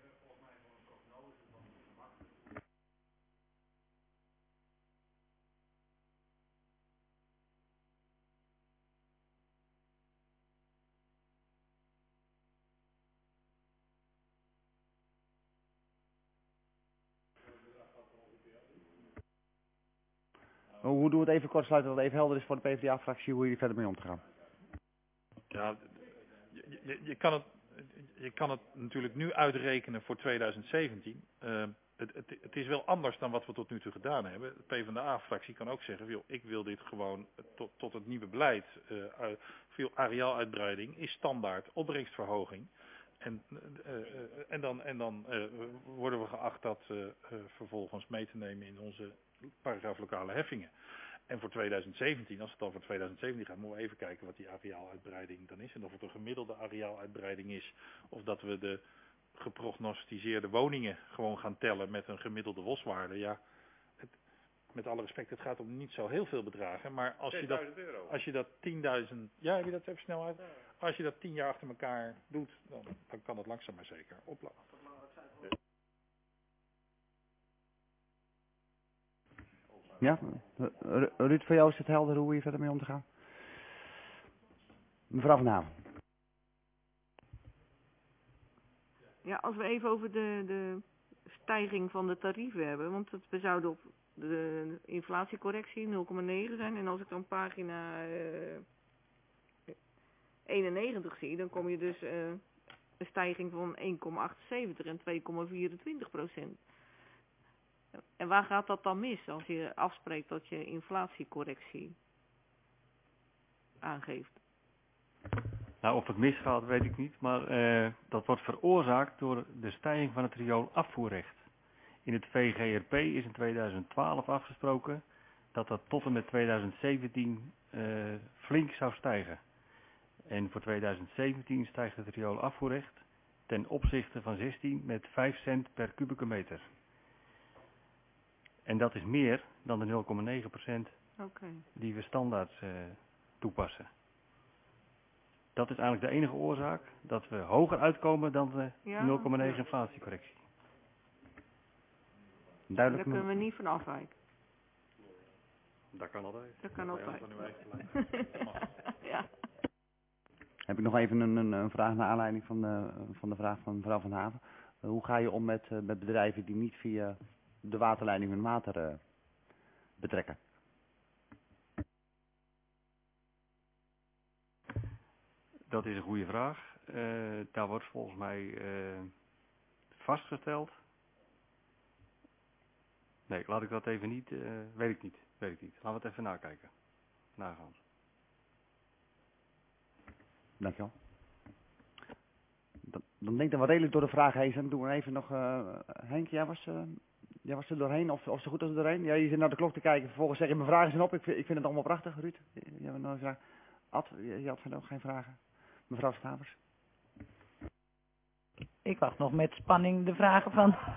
Hoe doen we het even kortsluiten, dat het even helder is voor de PvdA-fractie hoe jullie verder mee om te gaan? Ja, je kan het natuurlijk nu uitrekenen voor 2017. Het is wel anders dan wat we tot nu toe gedaan hebben. De PvdA-fractie kan ook zeggen, joh, ik wil dit gewoon tot het nieuwe beleid. Veel areaaluitbreiding is standaard opbrengstverhoging. En dan worden we geacht dat vervolgens mee te nemen in onze paragraaf lokale heffingen. En voor 2017, als het al voor 2017 gaat, moeten we even kijken wat die areaaluitbreiding dan is. En of het een gemiddelde areaaluitbreiding is, of dat we de geprognosticeerde woningen gewoon gaan tellen met een gemiddelde WOS-waarde. Ja, met alle respect, het gaat om niet zo heel veel bedragen. Maar als je dat 10.000, ja, heb je dat even snel uit? Als je dat 10 jaar achter elkaar doet, dan kan het langzaam maar zeker oplopen. Ja, Ruud, voor jou is het helder hoe je verder mee om te gaan? Mevrouw Van Haven. Ja, als we even over de stijging van de tarieven hebben, want we zouden op de inflatiecorrectie 0,9 zijn. En als ik dan pagina 91 zie, dan kom je dus een stijging van 1,78 en 2,24%. En waar gaat dat dan mis als je afspreekt dat je inflatiecorrectie aangeeft? Nou, of het misgaat weet ik niet, maar dat wordt veroorzaakt door de stijging van het rioolafvoerrecht. In het VGRP is in 2012 afgesproken dat dat tot en met 2017 flink zou stijgen. En voor 2017 stijgt het rioolafvoerrecht ten opzichte van 16 met 5 cent per kubieke meter. En dat is meer dan de 0,9% die we standaard toepassen. Dat is eigenlijk de enige oorzaak dat we hoger uitkomen dan de 0,9 inflatiecorrectie. Duidelijk. Daar kunnen we niet van afwijken. Dat kan altijd. Dat kan altijd. Ja. Heb ik nog even een vraag naar aanleiding van de vraag van mevrouw Van Haven. Hoe ga je om met bedrijven die niet via de waterleiding hun water betrekken? Dat is een goede vraag. Daar wordt volgens mij vastgesteld. Nee, laat ik dat even niet. Weet ik niet. Laten we het even nagaan. Dankjewel. Dan denk ik dat we redelijk door de vraag heen zijn. Doen we even nog... Henk, jij was er doorheen, of zo goed als er doorheen? Ja, je zit naar de klok te kijken, vervolgens zeg je mijn vragen zijn op. Ik vind het allemaal prachtig, Ruud. Je hebt nog een vraag. Ad, je had verder ook geen vragen. Mevrouw Stavers. Ik wacht nog met spanning de vragen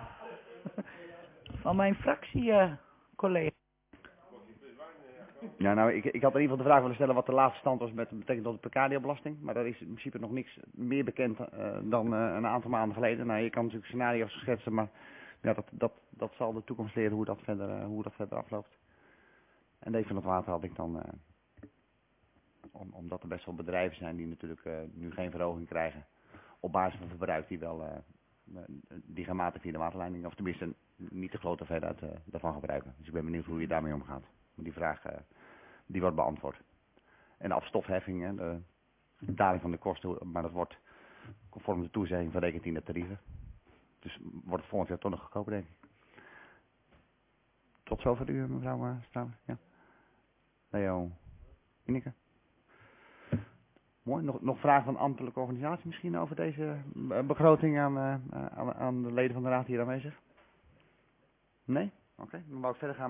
van mijn fractiecollega. Ja, nou, ik had in ieder geval de vraag willen stellen wat de laatste stand was met betrekking tot de precariobelasting. Maar daar is in principe nog niks meer bekend dan een aantal maanden geleden. Nou, je kan natuurlijk scenario's schetsen, maar ja, dat zal de toekomst leren hoe dat verder afloopt. En deze van het water had ik dan, omdat er best wel bedrijven zijn die natuurlijk nu geen verhoging krijgen, op basis van verbruik die gaan matig via de waterleiding, of tenminste niet de grote hoeveelheid daarvan gebruiken. Dus ik ben benieuwd hoe je daarmee omgaat. Die vraag die wordt beantwoord. En de afstofheffing, de daling van de kosten, maar dat wordt conform de toezegging verrekend in de tarieven. Dus wordt het volgend jaar toch nog goedkoper, denk ik. Tot zover u, mevrouw Strauss. Ja. Leo, Ineke. Mooi. Nog vragen van ambtelijke organisatie misschien over deze begroting aan de leden van de raad hier aanwezig? Nee? Oké. Dan wou ik verder gaan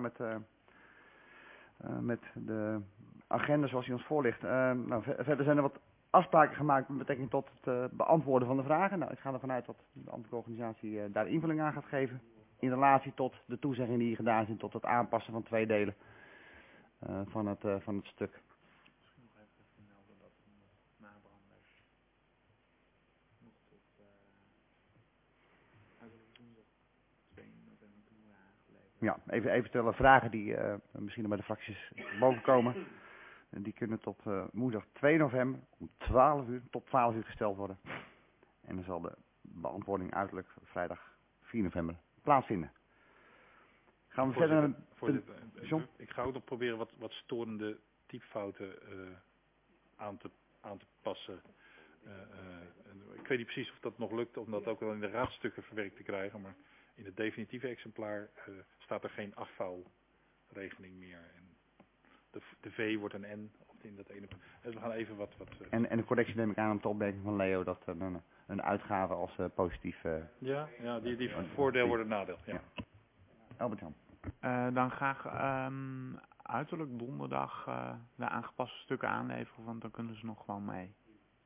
met de agenda zoals die ons voorligt. Verder zijn er wat afspraken gemaakt met betrekking tot het beantwoorden van de vragen. Nou, ik ga ervan uit dat de ambtelijke organisatie daar invulling aan gaat geven. In relatie tot de toezeggingen die hier gedaan zijn, tot het aanpassen van 2 delen van het stuk. Misschien nog even vermelden dat de nabranders nog tot uiterlijk woensdag 2 november toe geleverd. Ja, even eventuele vragen die misschien bij de fracties boven komen. Die kunnen tot woensdag 2 november om 12 uur, tot 12 uur gesteld worden. En dan zal de beantwoording uiterlijk vrijdag 4 november plaatsvinden. Gaan we verder naar ik ga ook nog proberen wat storende typfouten aan te passen. Ik weet niet precies of dat nog lukt om dat ook wel in de raadstukken verwerkt te krijgen, maar in het definitieve exemplaar staat er geen afvalregeling meer. En de V wordt een N in dat ene. Dus we gaan even wat En de correctie neem ik aan op de opmerking van Leo dat een uitgave als positief... ja, die voordeel wordt een nadeel. Ja. Albert-Jan. Dan graag uiterlijk donderdag de aangepaste stukken aanleveren, want dan kunnen ze nog gewoon mee.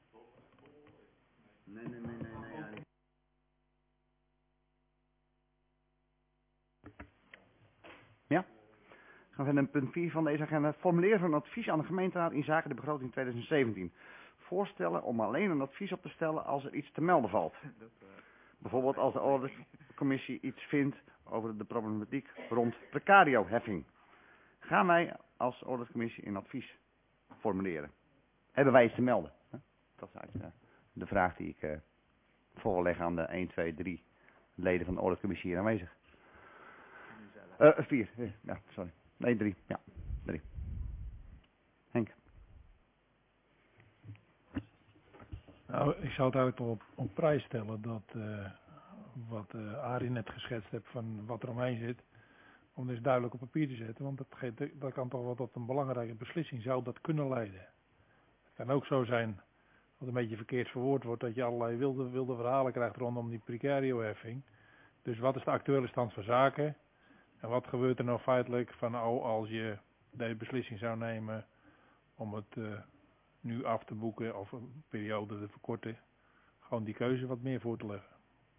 Nee. Ja? Gaan we naar punt 4 van deze agenda. Formuleren van een advies aan de gemeenteraad in zaken de begroting 2017. Voorstellen om alleen een advies op te stellen als er iets te melden valt. Bijvoorbeeld als de auditcommissie iets vindt over de problematiek rond precarioheffing. Gaan wij als auditcommissie een advies formuleren? Hebben wij iets te melden? Dat is eigenlijk de vraag die ik voorleg aan de 1, 2, 3 leden van de auditcommissie hier aanwezig. 4. Ja, sorry. Nee, 3. Ja, 3. Henk. Nou, ik zou het eigenlijk toch op prijs stellen dat wat Arie net geschetst heeft van wat er omheen zit, Om dus duidelijk op papier te zetten, want dat kan toch wel tot een belangrijke beslissing zou dat kunnen leiden. Het kan ook zo zijn, wat een beetje verkeerd verwoord wordt, dat je allerlei wilde verhalen krijgt rondom die precario-heffing. Dus wat is de actuele stand van zaken? En wat gebeurt er nou feitelijk van als je deze beslissing zou nemen om het nu af te boeken of een periode te verkorten? Gewoon die keuze wat meer voor te leggen.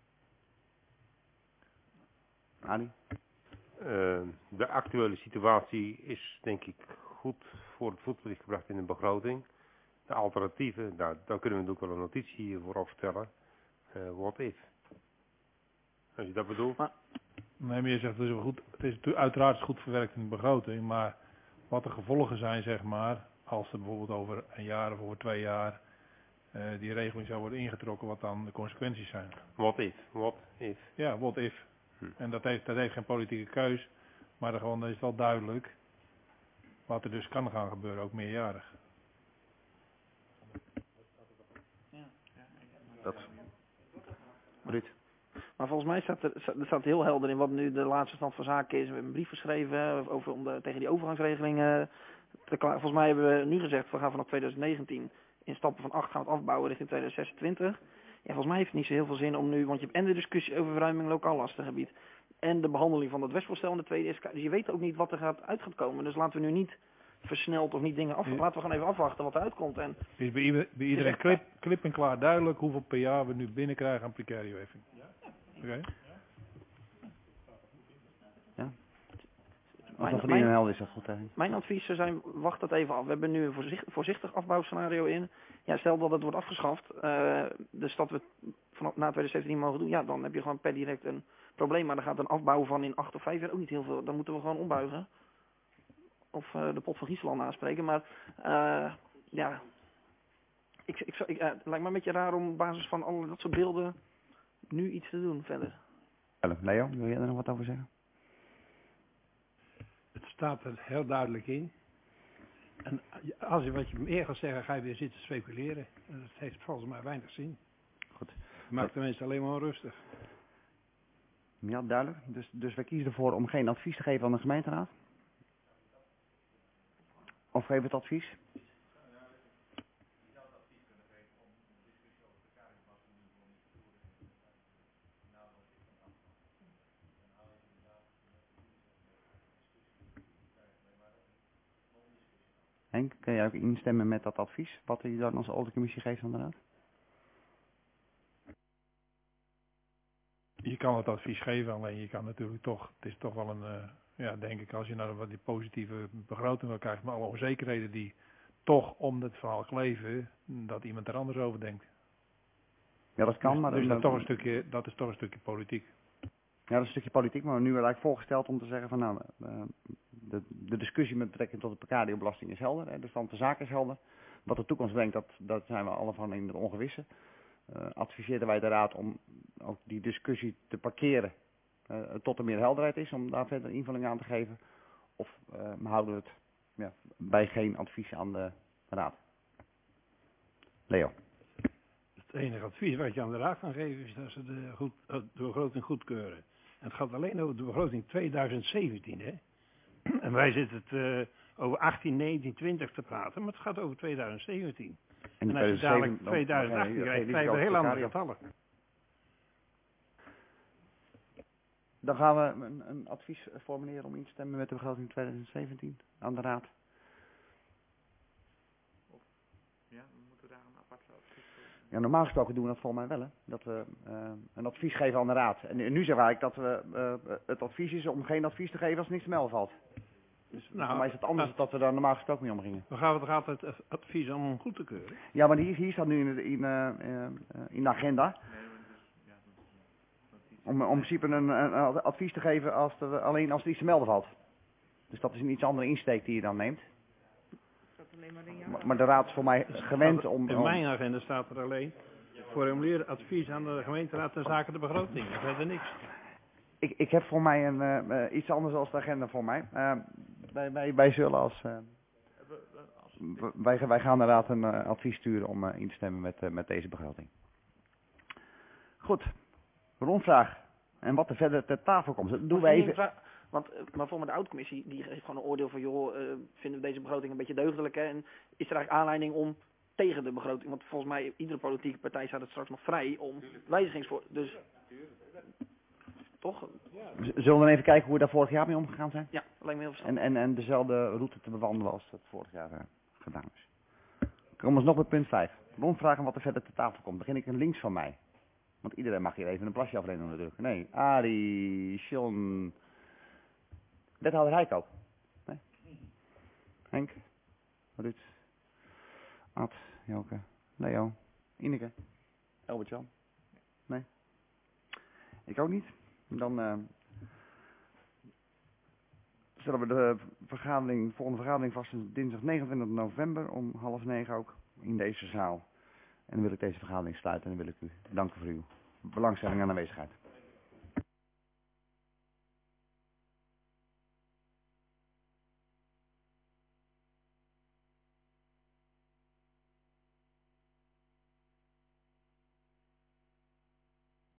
Adi? De actuele situatie is denk ik goed voor het voetlicht gebracht in de begroting. De alternatieven, nou, daar kunnen we natuurlijk wel een notitie voor opstellen. What if? Als je dat bedoelt. Nee, maar je zegt het is uiteraard goed verwerkt in de begroting, maar wat de gevolgen zijn, zeg maar, als er bijvoorbeeld over een jaar of over 2 jaar die regeling zou worden ingetrokken, wat dan de consequenties zijn. What if? Ja, what if. En dat heeft geen politieke keus, maar dan is het wel duidelijk wat er dus kan gaan gebeuren, ook meerjarig. Dat. Ruud. Maar volgens mij staat heel helder in wat nu de laatste stand van zaken is. We hebben een brief geschreven over, tegen die overgangsregeling volgens mij hebben we nu gezegd, we gaan vanaf 2019 in stappen van 8 gaan we het afbouwen richting 2026. Ja, volgens mij heeft het niet zo heel veel zin om nu, want je hebt en de discussie over verruiming lokaal lastengebied en de behandeling van het wetsvoorstel in de tweede Eerste Kamer. Dus je weet ook niet wat er uit gaat komen. Dus laten we nu niet versneld of niet dingen afwachten. Laten we gewoon even afwachten wat er uitkomt. En het is bij iedereen klip en klaar duidelijk hoeveel per jaar we nu binnenkrijgen aan precario-heffing. Oké? Ja. Als dat voor iedereen helder is, dat goed eigenlijk. Mijn advies zou zijn, wacht dat even af. We hebben nu een voorzichtig afbouwscenario in. Ja, stel dat het wordt afgeschaft, dus dat we het vanaf na 2017 niet mogen doen. Ja, dan heb je gewoon per direct een probleem. Maar dan gaat een afbouw van in 8 of 5 jaar ook niet heel veel. Dan moeten we gewoon ombuigen. Of de pot van Griekenland aanspreken. Maar ja, het lijkt me een beetje raar om op basis van alle dat soort beelden nu iets te doen verder. Leo, wil jij er nog wat over zeggen? Het staat er heel duidelijk in. En als je wat je meer gaat zeggen, ga je weer zitten speculeren. En dat heeft volgens mij weinig zin. Goed. Het maakt de mensen alleen maar onrustig. Ja, duidelijk. Dus wij kiezen ervoor om geen advies te geven aan de gemeenteraad? Of geven het advies? Henk, kun jij ook instemmen met dat advies, wat je dan als Oldenkommissie geeft aan de raad? Je kan het advies geven, alleen je kan natuurlijk toch, het is toch wel een, denk ik, als je naar wat die positieve begroting wil krijgt, maar alle onzekerheden die toch om het verhaal kleven, dat iemand er anders over denkt. Ja, dat kan, maar... Dus dat is toch een stukje politiek. Ja, dat is een stukje politiek, maar nu hebben we eigenlijk voorgesteld om te zeggen van nou, de discussie met betrekking tot de precario-belasting is helder, hè, de stand van zaken is helder. Wat de toekomst brengt, dat zijn we alle van in het ongewisse. Adviseerden wij de raad om ook die discussie te parkeren tot er meer helderheid is, om daar verder invulling aan te geven. Of houden we het bij geen advies aan de raad? Leo. Het enige advies wat je aan de raad kan geven is dat ze de begroting goedkeuren. En het gaat alleen over de begroting 2017, hè. En wij zitten het over 18, 19, 20 te praten, maar het gaat over 2017. En als je dadelijk 2018 krijgt, krijgen we heel andere getallen. Dan gaan we een advies formuleren om in te stemmen met de begroting 2017 aan de raad. Ja, we moeten daar een apart advies voor. Ja, normaal gesproken doen we dat volgens mij wel, hè? Dat we een advies geven aan de raad. En nu zeggen we eigenlijk dat we het advies is om geen advies te geven als niks te melden valt. Dus voor mij is het anders dan dat we daar normaal gesproken mee omgingen. Dan gaan we toch altijd het advies om goed te keuren? Ja, maar hier staat nu in de agenda. Om in principe een advies te geven alleen als er iets te melden valt. Dus dat is een iets andere insteek die je dan neemt. Maar de raad is voor mij gewend om... In mijn agenda staat er alleen formuleer advies aan de gemeenteraad ten zake de begroting. Verder niks. Ik heb voor mij iets anders als de agenda voor mij. Wij zullen als... Wij gaan de raad een advies sturen om in te stemmen met deze begroting. Goed. Rondvraag. En wat er verder ter tafel komt. Dat doen we even... Maar voor de oud-commissie, die geeft gewoon een oordeel van, joh, vinden we deze begroting een beetje deugdelijk, hè? En is er eigenlijk aanleiding om tegen de begroting, want volgens mij, iedere politieke partij staat het straks nog vrij om wijzigingsvoor. Dus, toch? Zullen we dan even kijken hoe we daar vorig jaar mee omgegaan zijn? Ja, dat lijkt me heel verstandig. En dezelfde route te bewandelen als dat vorig jaar gedaan is. Komen we nog bij punt 5. Rondvragen wat er verder te tafel komt. Begin ik links van mij. Want iedereen mag hier even een plasje afnemen natuurlijk. Nee, Arie, John, wethouder Heiko. Nee? Henk, Ruud, Ad, Joke, Leo, Ineke, Albert-Jan. Nee? Ik ook niet. Dan stellen we de volgende vergadering vast dinsdag 29 november om 8:30 ook in deze zaal. En dan wil ik deze vergadering sluiten en dan wil ik u danken voor uw belangstelling en aanwezigheid.